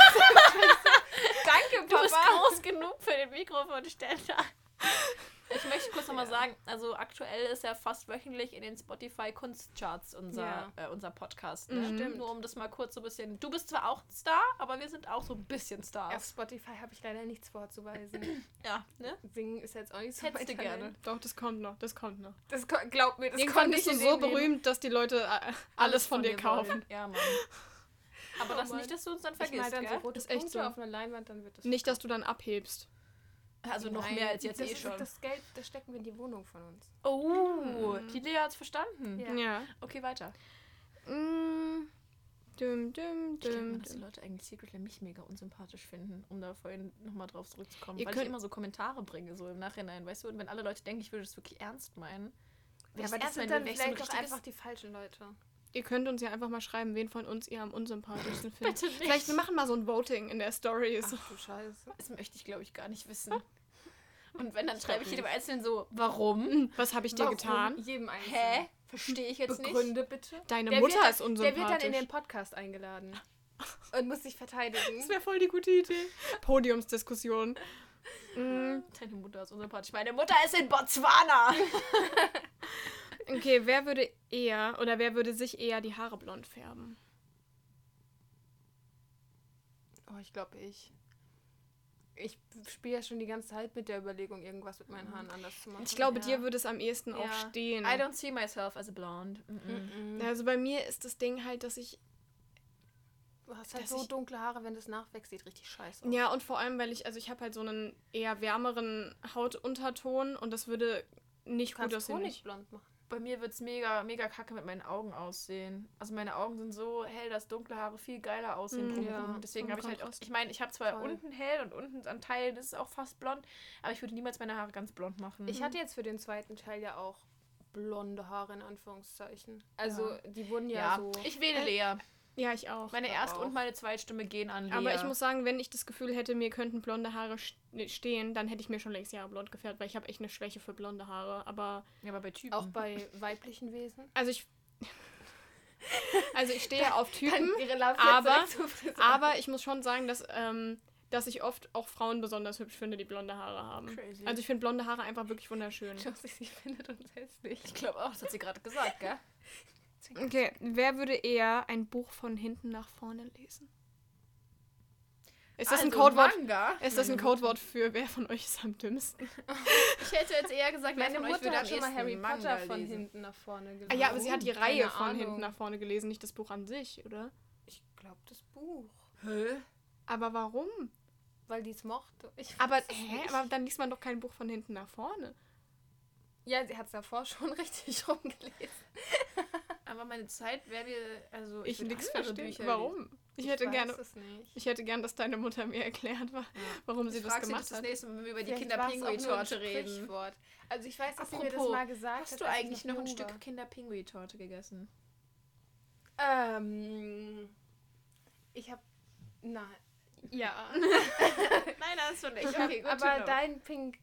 Danke,
Du bist
Papa.
groß genug für den Mikrofonständer. Ich möchte kurz nochmal sagen, also aktuell ist ja fast wöchentlich in den Spotify Kunstcharts unser Podcast. Ne?
Mhm.
Stimmt.
Nur um das mal kurz so ein bisschen. Du bist zwar auch ein Star, aber wir sind auch so ein bisschen
Auf
Stars.
Spotify habe ich leider nichts vorzuweisen.
Ja, ne?
Singen ist jetzt auch nicht so
Hättest du
mein Talent.
gerne.
Doch, das kommt noch, das kommt noch.
Glaub mir, das
Irgendwann
konnte
bist
ich
du
in
so
dem Leben.
berühmt, dass die Leute alles von dir kaufen.
wollen. Ja, Mann. Aber
Oh
das
Mann.
nicht, dass du uns dann
Ich mal
vergisst,
dann so
gell?
rote
Ist echt
Punkte
so.
auf einer Leinwand, dann wird das...
Nicht, dass du dann abhebst.
Also noch
Nein,
mehr als jetzt
das
eh
ist
schon.
Das Geld, das stecken wir in die Wohnung von uns.
Oh, die Lea hat's verstanden.
Ja.
Ja.
Okay, weiter.
Mm, düm, düm,
Ich denke mal,
düm,
dass die Leute eigentlich secretly mich mega unsympathisch finden, um da vorhin nochmal drauf zurückzukommen.
Ihr
Weil
könnt-
ich immer so Kommentare bringe, so im Nachhinein, weißt du? Und wenn alle Leute denken, ich würde es wirklich ernst meinen.
Ja, aber das sind dann vielleicht doch einfach die falschen Leute.
Ihr könnt uns ja einfach mal schreiben, wen von uns ihr am unsympathischsten findet.
Bitte nicht.
Vielleicht wir machen mal so ein Voting in der Story. So.
Ach du Scheiße.
Das möchte ich, glaube ich, gar nicht wissen. Und wenn, dann schreibe ich jedem Einzelnen so, warum?
Was habe ich dir getan?
Jedem Einzelnen.
Hä? Verstehe ich jetzt nicht.
Begründe bitte.
Deine
Der
Mutter
wird
ist
dann,
unsympathisch.
Der wird dann in den Podcast eingeladen. und muss sich verteidigen.
Das wäre voll die gute Idee. Podiumsdiskussion.
Deine Mutter ist unsympathisch. Meine Mutter ist in Botswana.
Okay, wer würde sich eher die Haare blond färben?
Oh, ich glaube ich. Ich spiele ja schon die ganze Zeit mit der Überlegung, irgendwas mit meinen Haaren anders zu machen.
Ich glaube, dir würde es am ehesten auch stehen.
I don't see myself as a blonde.
Also bei mir ist das Ding halt, dass ich...
Du hast halt so dunkle Haare, wenn das nachwächst, sieht richtig scheiße aus.
Ja, und vor allem, weil ich habe halt so einen eher wärmeren Hautunterton und das würde nicht gut aussehen.
Nicht blond machen.
Bei mir wird es mega, mega kacke mit meinen Augen aussehen. Also meine Augen sind so hell, dass dunkle Haare viel geiler aussehen drumherum.
Ja,
Deswegen habe ich halt auch...
Kontrast.
Ich meine, ich habe zwar
Voll.
unten hell und unten an Teilen ist es auch fast blond, aber ich würde niemals meine Haare ganz blond machen.
Ich hatte jetzt für den zweiten Teil ja auch blonde Haare in Anführungszeichen. Also die wurden ja so...
Ich wähle Lea.
Ja, ich auch.
Meine Erst- und meine Zweitstimme gehen an Lea.
Aber ich muss sagen, wenn ich das Gefühl hätte, mir könnten blonde Haare stehen, dann hätte ich mir schon längst Jahre blond gefärbt, weil ich habe echt eine Schwäche für blonde Haare. Aber
bei Typen.
Auch bei weiblichen Wesen.
also ich stehe auf Typen,
Ihre Lauf
aber ich muss schon sagen, dass ich oft auch Frauen besonders hübsch finde, die blonde Haare haben.
Crazy.
Also ich finde blonde Haare einfach wirklich wunderschön.
sie findet uns hässlich.
Ich glaube auch, das hat sie gerade gesagt, gell?
Okay, wer würde eher ein Buch von hinten nach vorne lesen? Ist das ein Codewort?
Manga?
Ist das ein Codewort für wer von euch ist am dümmsten?
Ich hätte jetzt eher gesagt, wer
Meine
von euch
Mutter
würde
hat
am
schon mal
ehesten
Harry
Manga
Potter von
lesen.
hinten nach vorne gelesen.
Ah ja, aber sie hat die Reihe
Keine
von
Ahnung.
hinten nach vorne gelesen, nicht das Buch an sich, oder?
Ich glaube das Buch.
Hä?
Aber warum?
Weil die es mochte.
Aber dann liest man doch kein Buch von hinten nach vorne.
Ja, sie hat es davor schon richtig rumgelesen.
Aber meine Zeit wäre wir, also
Ich
würde
nichts
andere
verstehen.
Bücher
Warum? Ich hätte
weiß
gern, dass deine Mutter mir erklärt, warum sie
Ich
das
frage sie
gemacht
das
hat.
nächste Mal, wenn wir über die
Vielleicht war's auch nur ein
Kinderpingui-Torte reden.
Sprichwort. Also ich weiß, dass sie mir das
Apropos,
mal gesagt hat.
Hast du
als ich
eigentlich noch ein
jung
Stück
war.
Kinderpingui-Torte gegessen?
Ich habe... Nein. Ja.
Nein, das schon nicht. Okay, gut.
Aber dein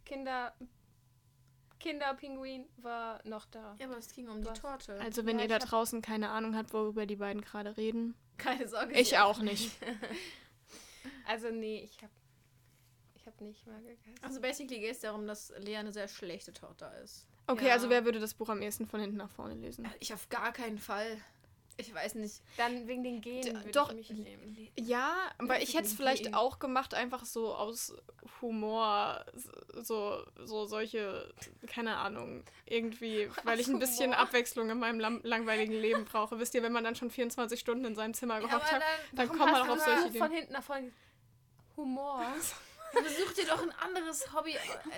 Kinderpinguin war noch da.
Ja, aber es ging um die
Was?
Torte.
Also wenn
Ja,
ihr da
ich hab-
draußen keine Ahnung habt, worüber die beiden gerade reden.
Keine Sorge.
Ich auch nicht.
Also nee, ich hab nicht mal gegessen.
Also basically geht es darum, dass Lea eine sehr schlechte Torte ist.
Okay,
Ja.
also wer würde das Buch am ehesten von hinten nach vorne lesen?
Ich auf gar keinen Fall. Ich weiß nicht.
Dann wegen den Genen würde
doch,
ich mich nehmen.
Ja, aber ich hätte es vielleicht
Gehen.
auch gemacht, einfach so aus Humor, so solche, keine Ahnung, irgendwie, weil ich ein bisschen
Humor.
Abwechslung in meinem langweiligen Leben brauche. Wisst ihr, wenn man dann schon 24 Stunden in seinem Zimmer gehockt hat, dann
Warum
kommt man
hast
auch auf
du
solche
Buch
Ideen.
von hinten nach vorne. Humor.
Besuch dir doch ein anderes Hobby.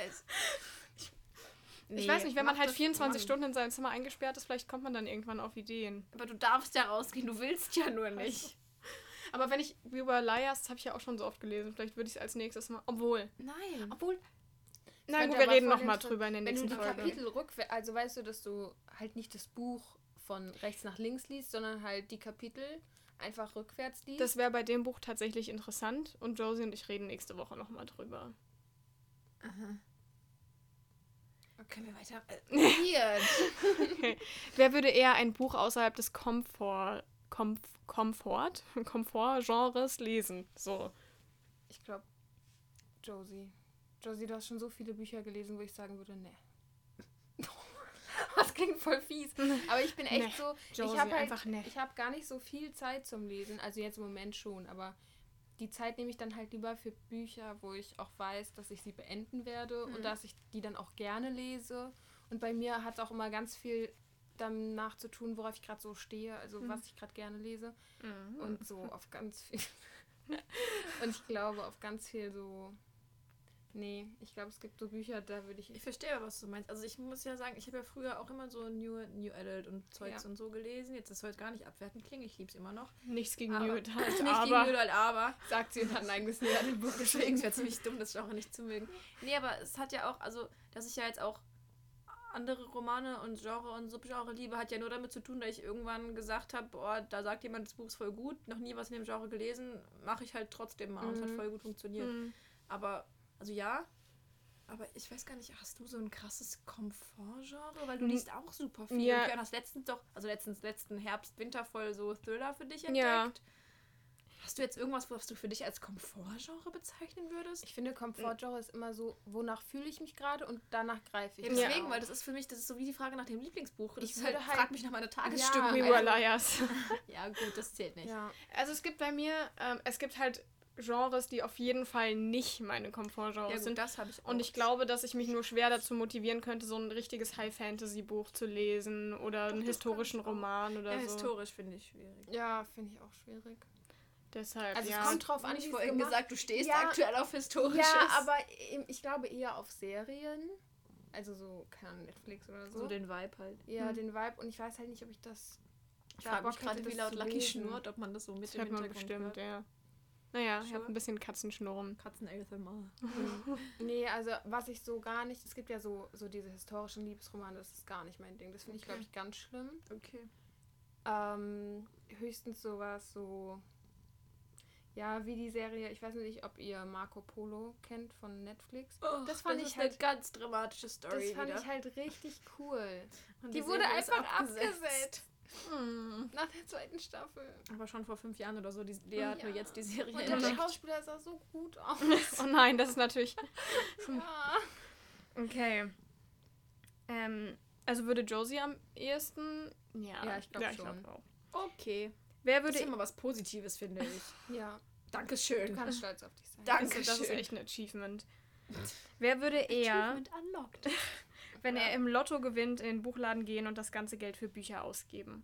Ich weiß nicht, wenn man
mach
halt
das-
24
Mann.
Stunden in seinem Zimmer eingesperrt ist, vielleicht kommt man dann irgendwann auf Ideen.
Aber du darfst ja rausgehen, du willst ja nur nicht.
Aber wenn ich über Liars, das habe ich ja auch schon so oft gelesen, vielleicht würde ich es als nächstes mal, obwohl,
Nein.
na
könnte
gut, wir
aber
reden
voll
nochmal
interessant-
drüber in der
Wenn du
nächsten
die
Folge.
Kapitel rückwärts, also weißt du, dass du halt nicht das Buch von rechts nach links liest, sondern halt die Kapitel einfach rückwärts liest.
Das wäre bei dem Buch tatsächlich interessant und Josie und ich reden nächste Woche nochmal drüber.
Können wir weiter? Hier.
Wer würde eher ein Buch außerhalb des Komfort-Genres lesen? So.
Ich glaube, Josie. Josie, du hast schon so viele Bücher gelesen, wo ich sagen würde, ne. Das klingt voll fies. Aber ich bin echt
Nee,
so,
Josie,
ich habe halt,
einfach nee.
ich habe gar nicht so viel Zeit zum Lesen. Also jetzt im Moment schon, aber die Zeit nehme ich dann halt lieber für Bücher, wo ich auch weiß, dass ich sie beenden werde und dass ich die dann auch gerne lese. Und bei mir hat es auch immer ganz viel danach zu tun, worauf ich gerade so stehe, also was ich gerade gerne lese. Und so auf ganz viel. Und ich glaube, auf ganz viel so. Nee, ich glaube, es gibt so Bücher, da würde ich.
Ich verstehe aber, was du meinst. Also ich muss ja sagen, ich habe ja früher auch immer so New Adult und Zeugs und so gelesen. Jetzt, das soll jetzt gar nicht abwertend klingen, ich liebe es immer noch.
Nichts gegen
Aber-
New
Nicht
Adult,
gegen
aber
New Adult, aber.
Sagt sie und hat ein eigenes Buch
Deswegen wäre es ziemlich dumm, das Genre nicht zu mögen. Nee, aber es hat ja auch, also, dass ich ja jetzt auch andere Romane und Genre und Subgenre liebe, hat ja nur damit zu tun, dass ich irgendwann gesagt habe, boah, da sagt jemand, das Buch ist voll gut, noch nie was in dem Genre gelesen, mache ich halt trotzdem mal und es hat voll gut funktioniert. Aber, also ja, aber ich weiß gar nicht, hast du so ein krasses Komfort-Genre? Weil du liest auch super viel.
Ja.
Und hast letzten Herbst, Winter voll so Thriller für dich entdeckt.
Ja.
Hast du jetzt irgendwas, was du für dich als Komfortgenre bezeichnen würdest?
Ich finde, Komfortgenre ist immer so, wonach fühle ich mich gerade und danach greife ich.
Ja, deswegen, weil das ist für mich, das ist so wie die Frage nach dem Lieblingsbuch. Das
Ich
ist
würde
halt,
halt-
frag mich nach meiner Tagesstimmung.
We
Ja,
were liars.
Ja, gut, das zählt nicht.
Ja.
Also es gibt bei mir, es gibt halt Genres, die auf jeden Fall nicht meine
Ja,
Komfortgenres
gut,
sind.
das habe ich auch.
Und ich glaube, dass ich mich nur schwer dazu motivieren könnte, so ein richtiges High-Fantasy-Buch zu lesen oder einen
das
historischen
kann ich auch.
Roman oder
Ja,
so.
historisch finde ich schwierig.
Ja, finde ich auch schwierig.
Deshalb,
Also
ja.
es kommt drauf an,
Hab ich
wie es
vorhin
gemacht-
gesagt, du stehst
Ja.
aktuell auf Historisches.
Ja, aber ich glaube eher auf Serien. Also so, keine Ahnung, Netflix oder so.
so den Vibe halt.
Ja, den Vibe. Und ich weiß halt nicht, ob ich das...
Ich
da
frage mich
Bock hätte,
gerade, wie
das
laut
zu
Lucky
lesen.
schnurrt, ob man das so mit
Das
im
hört man
Hintergrund
bestimmt,
hört.
ja. Naja, ich
Sure.
habe ein bisschen Katzenschnurren.
Katzen ASMR.
Nee, also was ich so gar nicht... Es gibt ja so diese historischen Liebesromane, das ist gar nicht mein Ding. Das finde ich,
Okay.
glaube ich, ganz schlimm.
Okay.
Höchstens sowas so... Ja, wie die Serie, ich weiß nicht, ob ihr Marco Polo kennt von Netflix. Das fand ich
ist
halt-
eine ganz dramatische Story
Das fand
wieder.
ich halt richtig cool.
Und
Die wurde
Serie ist
einfach abgesetzt.
Hm.
Nach der zweiten Staffel.
Aber schon vor 5 Jahren oder so. Die Lea hat nur jetzt die Serie
Und der
entdeckt.
Schauspieler sah so gut aus.
Oh nein, das ist natürlich...
Ja.
Okay. Also würde Josie am ehesten...
Ja, ich glaub schon.
auch.
Okay.
Wer
Das
würde...
ist immer was Positives, finde ich.
Ja,
Dankeschön.
du kannst stolz auf dich sein.
Danke.
Das ist
Dankeschön.
echt ein Achievement. Wer würde eher,
Achievement unlocked.
wenn er im Lotto gewinnt, in den Buchladen gehen und das ganze Geld für Bücher ausgeben?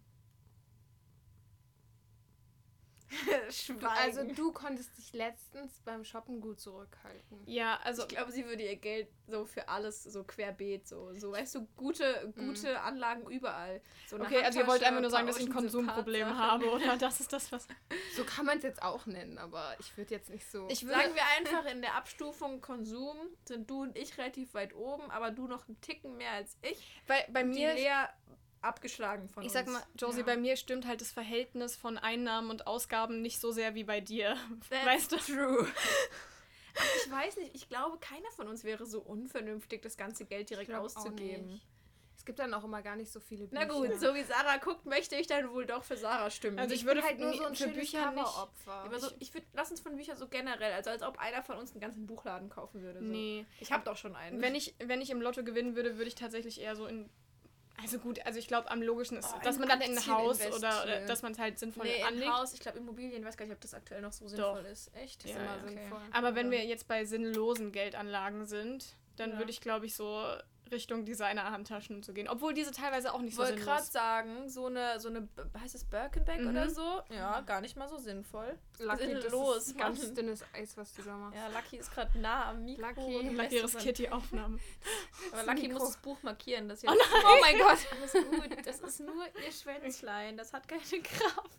Schweigen.
Also du konntest dich letztens beim Shoppen gut zurückhalten.
Ja, also...
Ich glaube, sie würde ihr Geld so für alles so querbeet, so weißt du, gute Anlagen überall. So eine
Okay, also ihr wollt
Handtasche,
einfach nur sagen,
paar
dass ich ein
Ocean
Konsumproblem
Support
habe, oder? Das ist das, was...
So kann man es jetzt auch nennen, aber ich würde jetzt nicht so...
Ich würde...
Sagen wir einfach, in der Abstufung Konsum sind du und ich relativ weit oben, aber du noch einen Ticken mehr als ich.
bei
Die
mir...
Lea abgeschlagen von
Ich
uns.
sag mal, Josie,
Ja.
bei mir stimmt halt das Verhältnis von Einnahmen und Ausgaben nicht so sehr wie bei dir.
That's
Weißt du?
true. Aber ich weiß nicht, ich glaube, keiner von uns wäre so unvernünftig, das ganze Geld direkt
glaub auch
auszugeben.
nicht. Es gibt dann auch immer gar nicht so viele Bücher.
Na gut, so wie Sarah guckt, möchte ich dann wohl doch für Sarah stimmen.
Also
ich
ich würde
bin halt nur so ein
für
schönes
Bücher nicht...
Coveropfer.
Aber so, ich würde, lass uns von Büchern so generell, also als ob einer von uns einen ganzen Buchladen kaufen würde. So.
Nee.
Ich habe doch schon einen.
Wenn ich im Lotto gewinnen würde, würde ich tatsächlich eher so in... Also gut, also ich glaube, am logischen ist,
Oh,
dass
in
man dann in ein
Aktien
Haus oder
investieren.
dass man es halt sinnvoll
nee,
anlegt.
im Haus, ich glaube Immobilien, weiß gar nicht, ob das aktuell noch so sinnvoll ist. Echt?
Ja,
immer
ja,
okay.
sinnvoll.
Aber wenn wir jetzt bei sinnlosen Geldanlagen sind, dann
Ja.
würde ich, glaube ich, so Richtung Designer-Handtaschen zu gehen. Obwohl diese teilweise auch nicht
Ich
so
wollte gerade
sinnlos.
sagen, so eine, heißt es Birkenbeck
Mhm.
oder so? Ja, gar nicht mal so sinnvoll.
Lucky, das
Sinnlos,
ist ganz
Mann.
dünnes Eis, was du da machst.
Ja, Lucky ist gerade nah am Mikro.
Lucky.
und lässt
Lackigeres
es
Kitty-Aufnahme.
Aber Lucky
Mikro.
muss das Buch markieren. Das jetzt,
Oh mein Gott.
alles gut. Das ist nur ihr Schwänzlein. Das hat keine Kraft.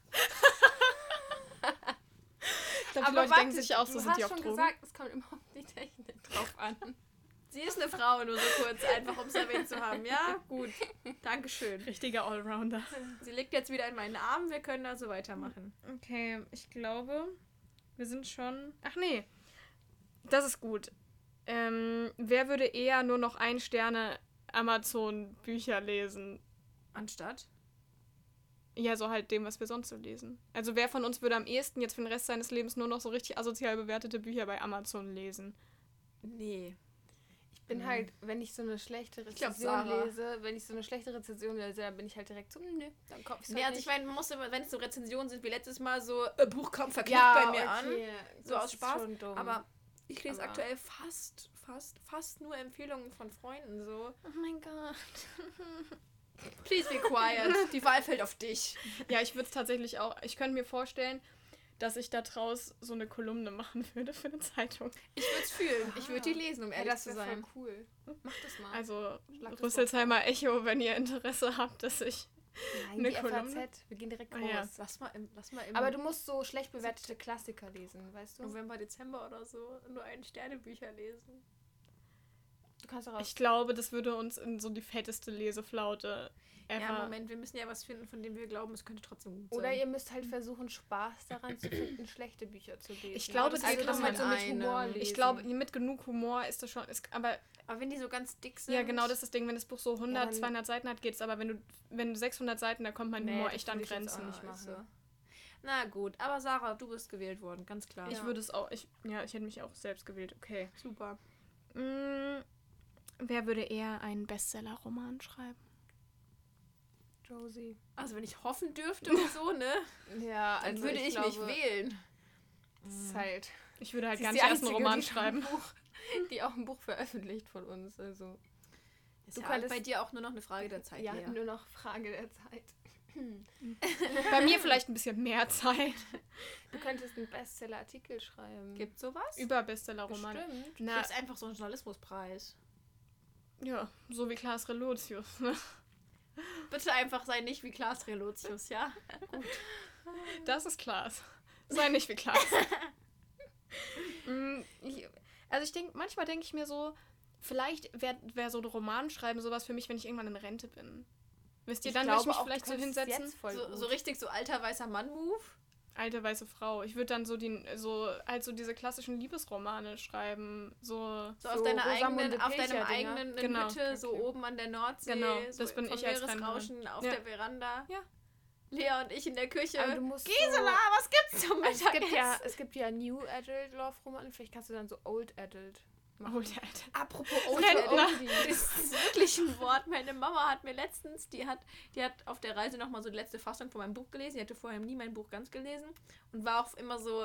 Ich glaube, die Leute denken sich auch so, sind die auf
schon
Drogen.
gesagt, es kommt immer auf die Technik drauf an.
Sie ist eine Frau, nur so kurz, einfach um es erwähnt zu haben. Ja, gut. Dankeschön.
Richtiger Allrounder.
Sie liegt jetzt wieder in meinen Armen. Wir können also weitermachen.
Okay, ich glaube, wir sind schon... Ach nee, das ist gut. Wer würde eher nur noch 1 Sterne Amazon-Bücher lesen?
Anstatt?
Ja, so halt dem, was wir sonst so lesen. Also wer von uns würde am ehesten jetzt für den Rest seines Lebens nur noch so richtig asozial bewertete Bücher bei Amazon lesen?
Nee.
Ich bin halt, wenn ich so eine schlechte
glaub,
Rezension
Sarah.
lese, dann bin ich halt direkt so, nö, dann kaufe ich es
Nee,
halt
also ich
nicht.
meine, man muss immer, wenn es so Rezensionen sind wie letztes Mal, so Buch kommt verklickt
ja,
bei mir an. So
das
aus
ist
Spaß.
schon dumm.
Aber ich lese
Aber-
aktuell fast nur Empfehlungen von Freunden so.
Oh mein Gott.
Please be quiet. Die Wahl fällt auf dich.
Ja, ich würde es tatsächlich auch... Ich könnte mir vorstellen, dass ich da draus so eine Kolumne machen würde für eine Zeitung.
Ich würde es fühlen. Ich würde die lesen, um
Ey,
ehrlich
das
zu
wäre
sein.
voll cool. Mach das mal.
Also
Schlag das
Rüsselsheimer Echo, wenn ihr Interesse habt, dass ich...
Nein,
eine
die
Kolumne?
FAZ. Wir gehen direkt
Ah,
raus.
ja.
Lass mal im
Aber du musst so schlecht bewertete Klassiker lesen, weißt du?
November, Dezember oder so nur 1 Sternebücher lesen.
Du kannst auch
Ich glaube, das würde uns in so die fetteste Leseflaute ever...
Ja, Moment, wir müssen ja was finden, von dem wir glauben, es könnte trotzdem gut sein.
Oder ihr müsst halt versuchen, Spaß daran zu finden, schlechte Bücher zu lesen.
Ich glaube, das
also
geht
das
auch
halt
mit
so mit
einem.
Humor lesen.
Ich glaube, mit genug Humor ist das schon... aber
Aber wenn die so ganz dick sind.
ja, genau, das ist das Ding. Wenn das Buch so 100,
Ja, dann-
200 Seiten hat, geht's. Aber wenn du 600 Seiten, da kommt mein Humor
das
echt an
würde ich jetzt auch
Grenzen.
nicht machen.
Also. Na gut, aber Sarah, du bist gewählt worden, ganz klar.
Ich würde es auch, ich hätte mich auch selbst gewählt, okay.
Super.
Wer würde eher einen Bestseller-Roman schreiben?
Josie.
Also wenn ich hoffen dürfte oder so, ne?
Ja,
Dann würde ich mich wählen.
Das ist halt...
Ich würde halt
Sie ist
ganz
die
erst einen
Einzige,
Roman
die
schreiben.
Die auch ein Buch veröffentlicht von uns, also...
Ist
Du
ja
könntest-
bei dir auch nur noch eine Frage der Zeit.
Ja,
Lea.
nur noch Frage der Zeit.
Bei mir vielleicht ein bisschen mehr Zeit.
Du könntest einen Bestseller-Artikel schreiben.
Gibt sowas?
Über Bestseller-Romane.
Bestimmt.
Du kriegst einfach so einen Journalismuspreis.
Ja, so wie Klaas Relotius. Ne?
Bitte einfach sei nicht wie Klaas Relotius, ja?
Das ist Klaas. Sei nicht wie Klaas. Manchmal denke ich mir so, vielleicht wäre so ein Roman schreiben sowas für mich, wenn ich irgendwann in Rente bin. Wisst ihr,
Ich
dann würde ich
glaube
mich
auch,
vielleicht
du
so
könntest
hinsetzen.
jetzt voll
So,
gut.
so richtig so alter weißer Mann-Move.
Alte weiße Frau. Ich würde dann so diese klassischen Liebesromane schreiben. So
So auf
So
deiner
Rosamunde
auf deinem
Pilcher-Dinger.
eigenen
Genau.
Hütte, so
Okay.
oben an der Nordsee.
Genau,
so
das bin
vom
ich als
Meeresrauschen auf
Ja.
der Veranda.
Ja.
Lea und ich in der Küche.
Aber du musst
Gisela, was gibt's zum
Also
Mittagessen?
es gibt ja New Adult Love Romane, vielleicht kannst du dann so Old Adult machen.
Oh, der Alter.
Apropos Old
Rentner.
Adult, das ist wirklich ein Wort. Meine Mama hat mir letztens, die hat auf der Reise nochmal so die letzte Fassung von meinem Buch gelesen. Die hatte vorher nie mein Buch ganz gelesen und war auch immer so,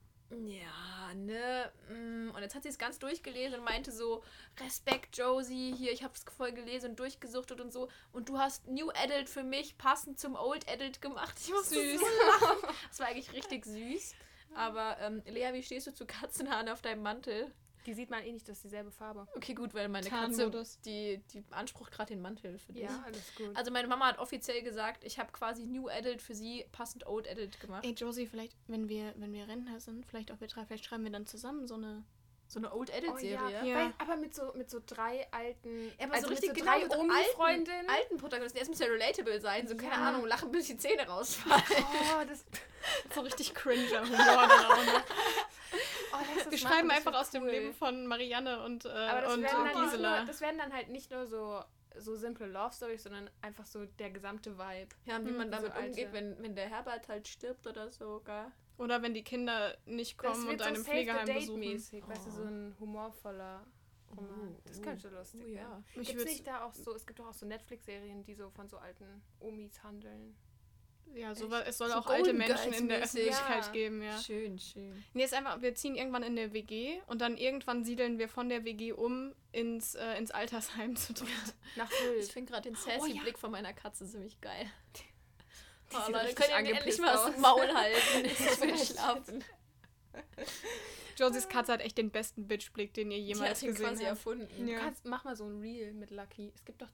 ja, ne, und jetzt hat sie es ganz durchgelesen und meinte so, Respekt, Josie, hier, ich habe es voll gelesen und durchgesuchtet und so und du hast New Adult für mich passend zum Old Adult gemacht. Ich musste
Süß.
so lachen. Das war eigentlich richtig süß. Aber, Lea, wie stehst du zu Katzenhaaren auf deinem Mantel?
Die sieht man eh nicht, das ist dieselbe Farbe.
Okay, gut, weil meine
Tarnmodus.
Katze, die beansprucht gerade den Mantel für dich.
Ja, alles gut.
Also meine Mama hat offiziell gesagt, ich habe quasi New Adult für sie passend Old Adult gemacht.
Ey, Josie, vielleicht, wenn wir Rentner sind, vielleicht auch wir drei, vielleicht schreiben wir dann zusammen so eine...
So eine Old Adult Serie.
Ja.
Weil, aber mit so drei alten,
Ja, aber
also
so richtig
mit so
genau
drei
mit
Omi-Freundinnen.
alten Protagonisten. Erst muss ja relatable sein, so keine
Ja.
Ahnung, lachen bis die Zähne rausfallen.
Oh, das
So richtig cringer Humor dann auch noch.
das
Wir
machen,
schreiben
das
einfach
wird
aus dem
cool.
Leben von Marianne und
Aber das,
und
werden dann nicht
Gisela.
nur, das werden dann halt nicht nur so simple Love Stories, sondern einfach so der gesamte Vibe.
Ja, wie man damit
so alte.
umgeht, wenn der Herbert halt stirbt oder so, gell?
Oder wenn die Kinder nicht kommen und einen im Pflegeheim besuchen.
mäßig, weißt du, so ein humorvoller Roman. Das könnte lustig
ja.
werden.
Ich
Gibt's
würd's-
nicht da auch so, es gibt doch auch so Netflix-Serien, die so von so alten Omis handeln.
Ja, es soll
So
auch alte
Golden
Menschen in der
Girls mäßig.
Öffentlichkeit
Ja.
geben, ja.
Schön, schön.
Nee, ist einfach, wir ziehen irgendwann in der WG und dann irgendwann siedeln wir von der WG um ins Altersheim zu dritt.
Nach
Ich
Sylt.
finde gerade den sassy Blick von meiner Katze ziemlich geil. Oh,
sieht
Leute,
richtig
könnt ihr mir endlich
angepisst
mal
aus.
das Maul halten? Ich will schlafen.
Josies Katze hat echt den besten Bitchblick, den ihr
Die
jemals
hat ihn
gesehen
quasi
habt.
erfunden.
Ja.
Mach mal so ein Reel mit Lucky. Es gibt doch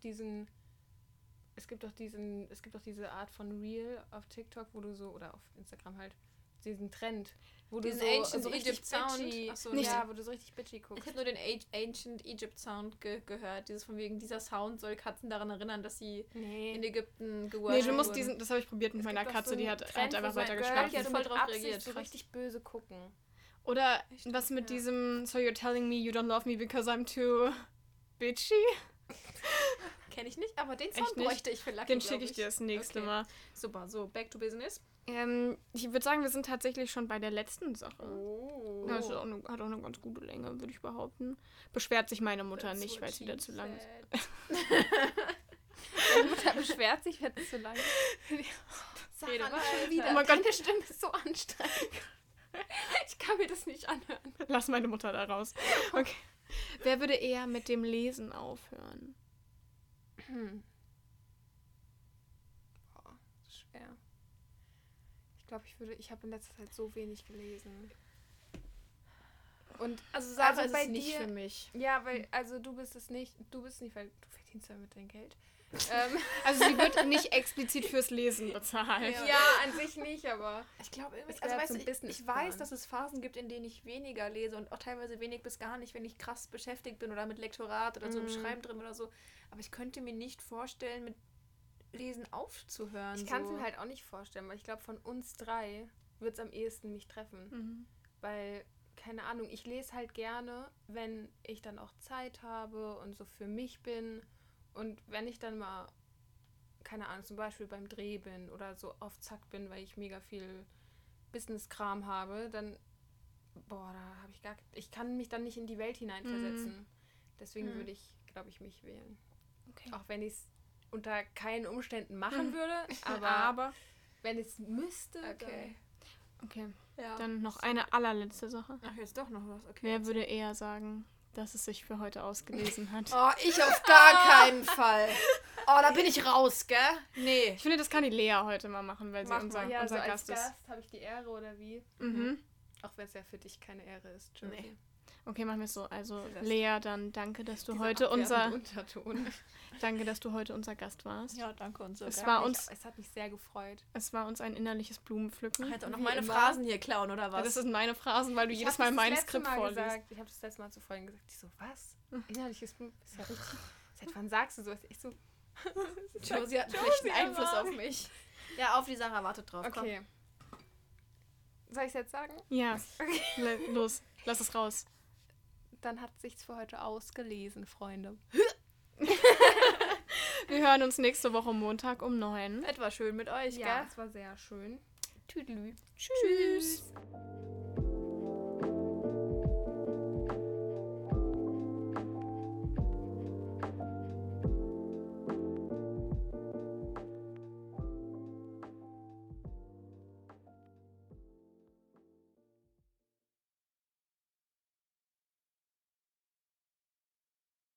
diese Art von Reel auf TikTok, wo du so, oder auf Instagram halt, diesen Trend, wo du
Diesen
so,
Ancient
so richtig
Egypt Sound.
bitchy,
Ach so,
Nicht-
ja, wo du so richtig bitchy
Ich
guckst.
habe nur den Ancient Egypt Sound gehört. Dieses von wegen, dieser Sound soll Katzen daran erinnern, dass sie
Nee.
in Ägypten
Nee,
geworfen
du musst
wurden.
das habe ich probiert mit
Es
meiner
gibt doch
Katze,
so
die
einen
hat
Trend, wo
einfach
so ein
weiter
Girl,
geschlafen.
die hat
so
voll
mit
drauf
Absicht
reagiert,
so
krass.
richtig böse gucken.
Oder was mit
Ja.
diesem So you're telling me you don't love me because I'm too bitchy?
Kenne ich nicht, aber den
Echt
Sound
nicht?
bräuchte ich für Lucky,
Den
glaub
schicke ich dir das nächste
Okay.
Mal.
Super, so, back to business.
Ich würde sagen, wir sind tatsächlich schon bei der letzten Sache.
Oh.
Ja, hat auch eine ganz gute Länge, würde ich behaupten. Beschwert sich meine Mutter nicht, weil es wieder zu lang ist.
Meine Mutter beschwert sich, wenn es zu lang ist.
Rede
Sarah,
weiter.
schon wieder.
Oh mein Gott.
Deine Stimme ist so anstrengend. Ich kann mir das nicht anhören.
Lass meine Mutter da raus. Okay. Wer würde eher mit dem Lesen aufhören?
Boah, das ist schwer. Ich glaube, ich habe in letzter Zeit so wenig gelesen. Und
Also Sarah
Also
ist
bei
es nicht
dir-
für mich.
ja, weil, also du bist nicht, weil du verdienst damit dein Geld.
Also sie wird nicht explizit fürs Lesen bezahlt.
Ja, an sich nicht, aber
Ich glaube,
Es
also
gehört
weißt du,
zum
ich
Businessplan.
weiß, dass es Phasen gibt, in denen ich weniger lese und auch teilweise wenig bis gar nicht, wenn ich krass beschäftigt bin oder mit Lektorat oder so im Schreiben drin oder so. Aber ich könnte mir nicht vorstellen, mit Lesen aufzuhören.
ich kann es
so.
mir halt auch nicht vorstellen, weil ich glaube, von uns drei wird es am ehesten mich treffen.
Mhm.
Weil, keine Ahnung, ich lese halt gerne, wenn ich dann auch Zeit habe und so für mich bin. Und wenn ich dann mal, keine Ahnung, zum Beispiel beim Dreh bin oder so auf Zack bin, weil ich mega viel Business-Kram habe, dann, boah, da habe ich kann mich dann nicht in die Welt hineinversetzen. Deswegen würde ich, glaube ich, mich wählen.
Okay.
Auch wenn ich es unter keinen Umständen machen würde, aber
Aber.
wenn es müsste,
Okay.
Ja.
Dann noch eine allerletzte Sache.
Ach, jetzt doch noch was. Okay.
Wer würde eher sagen, dass es sich für heute ausgelesen hat?
Oh, ich auf gar keinen Fall. Oh, da bin ich raus, gell? Nee.
Ich finde, das kann die Lea heute mal machen, weil sie unser
ja, so als
Gast ist.
Gast habe ich die Ehre oder wie?
Mhm.
Auch wenn es ja für dich keine Ehre ist. Josie.
Nee.
Okay, machen wir es so. Also,
Das-
Lea, dann danke, dass du
Dieser
heute
abwertende Unterton.
danke, dass du heute unser Gast warst.
Ja, danke und so.
Es
gell?
war uns,
Es hat mich sehr gefreut.
es war uns ein innerliches Blumenpflücken.
Jetzt auch noch
Wie
meine
immer.
Phrasen hier klauen, oder
Ja,
was?
das sind meine Phrasen, weil du
Ich
jedes
hab
Mal
das
mein
letzte
Skript
Mal
vorliest.
gesagt. Ich habe das letzte Mal zu vorhin gesagt. Ich so, was? Innerliches Blut? Ist ja richtig. Seit wann sagst du sowas? Ich so,
Josie hat einen schlechten Einfluss
aber-
auf mich. Ja, auf die Sache, wartet drauf. Komm.
okay. Soll ich es jetzt sagen?
Ja, los, lass es raus.
Dann hat sich's für heute ausgelesen, Freunde.
Wir hören uns nächste Woche Montag um 9.
Etwas schön mit euch,
Ja,
gell?
es war sehr schön.
Tüdelü.
Tschüss.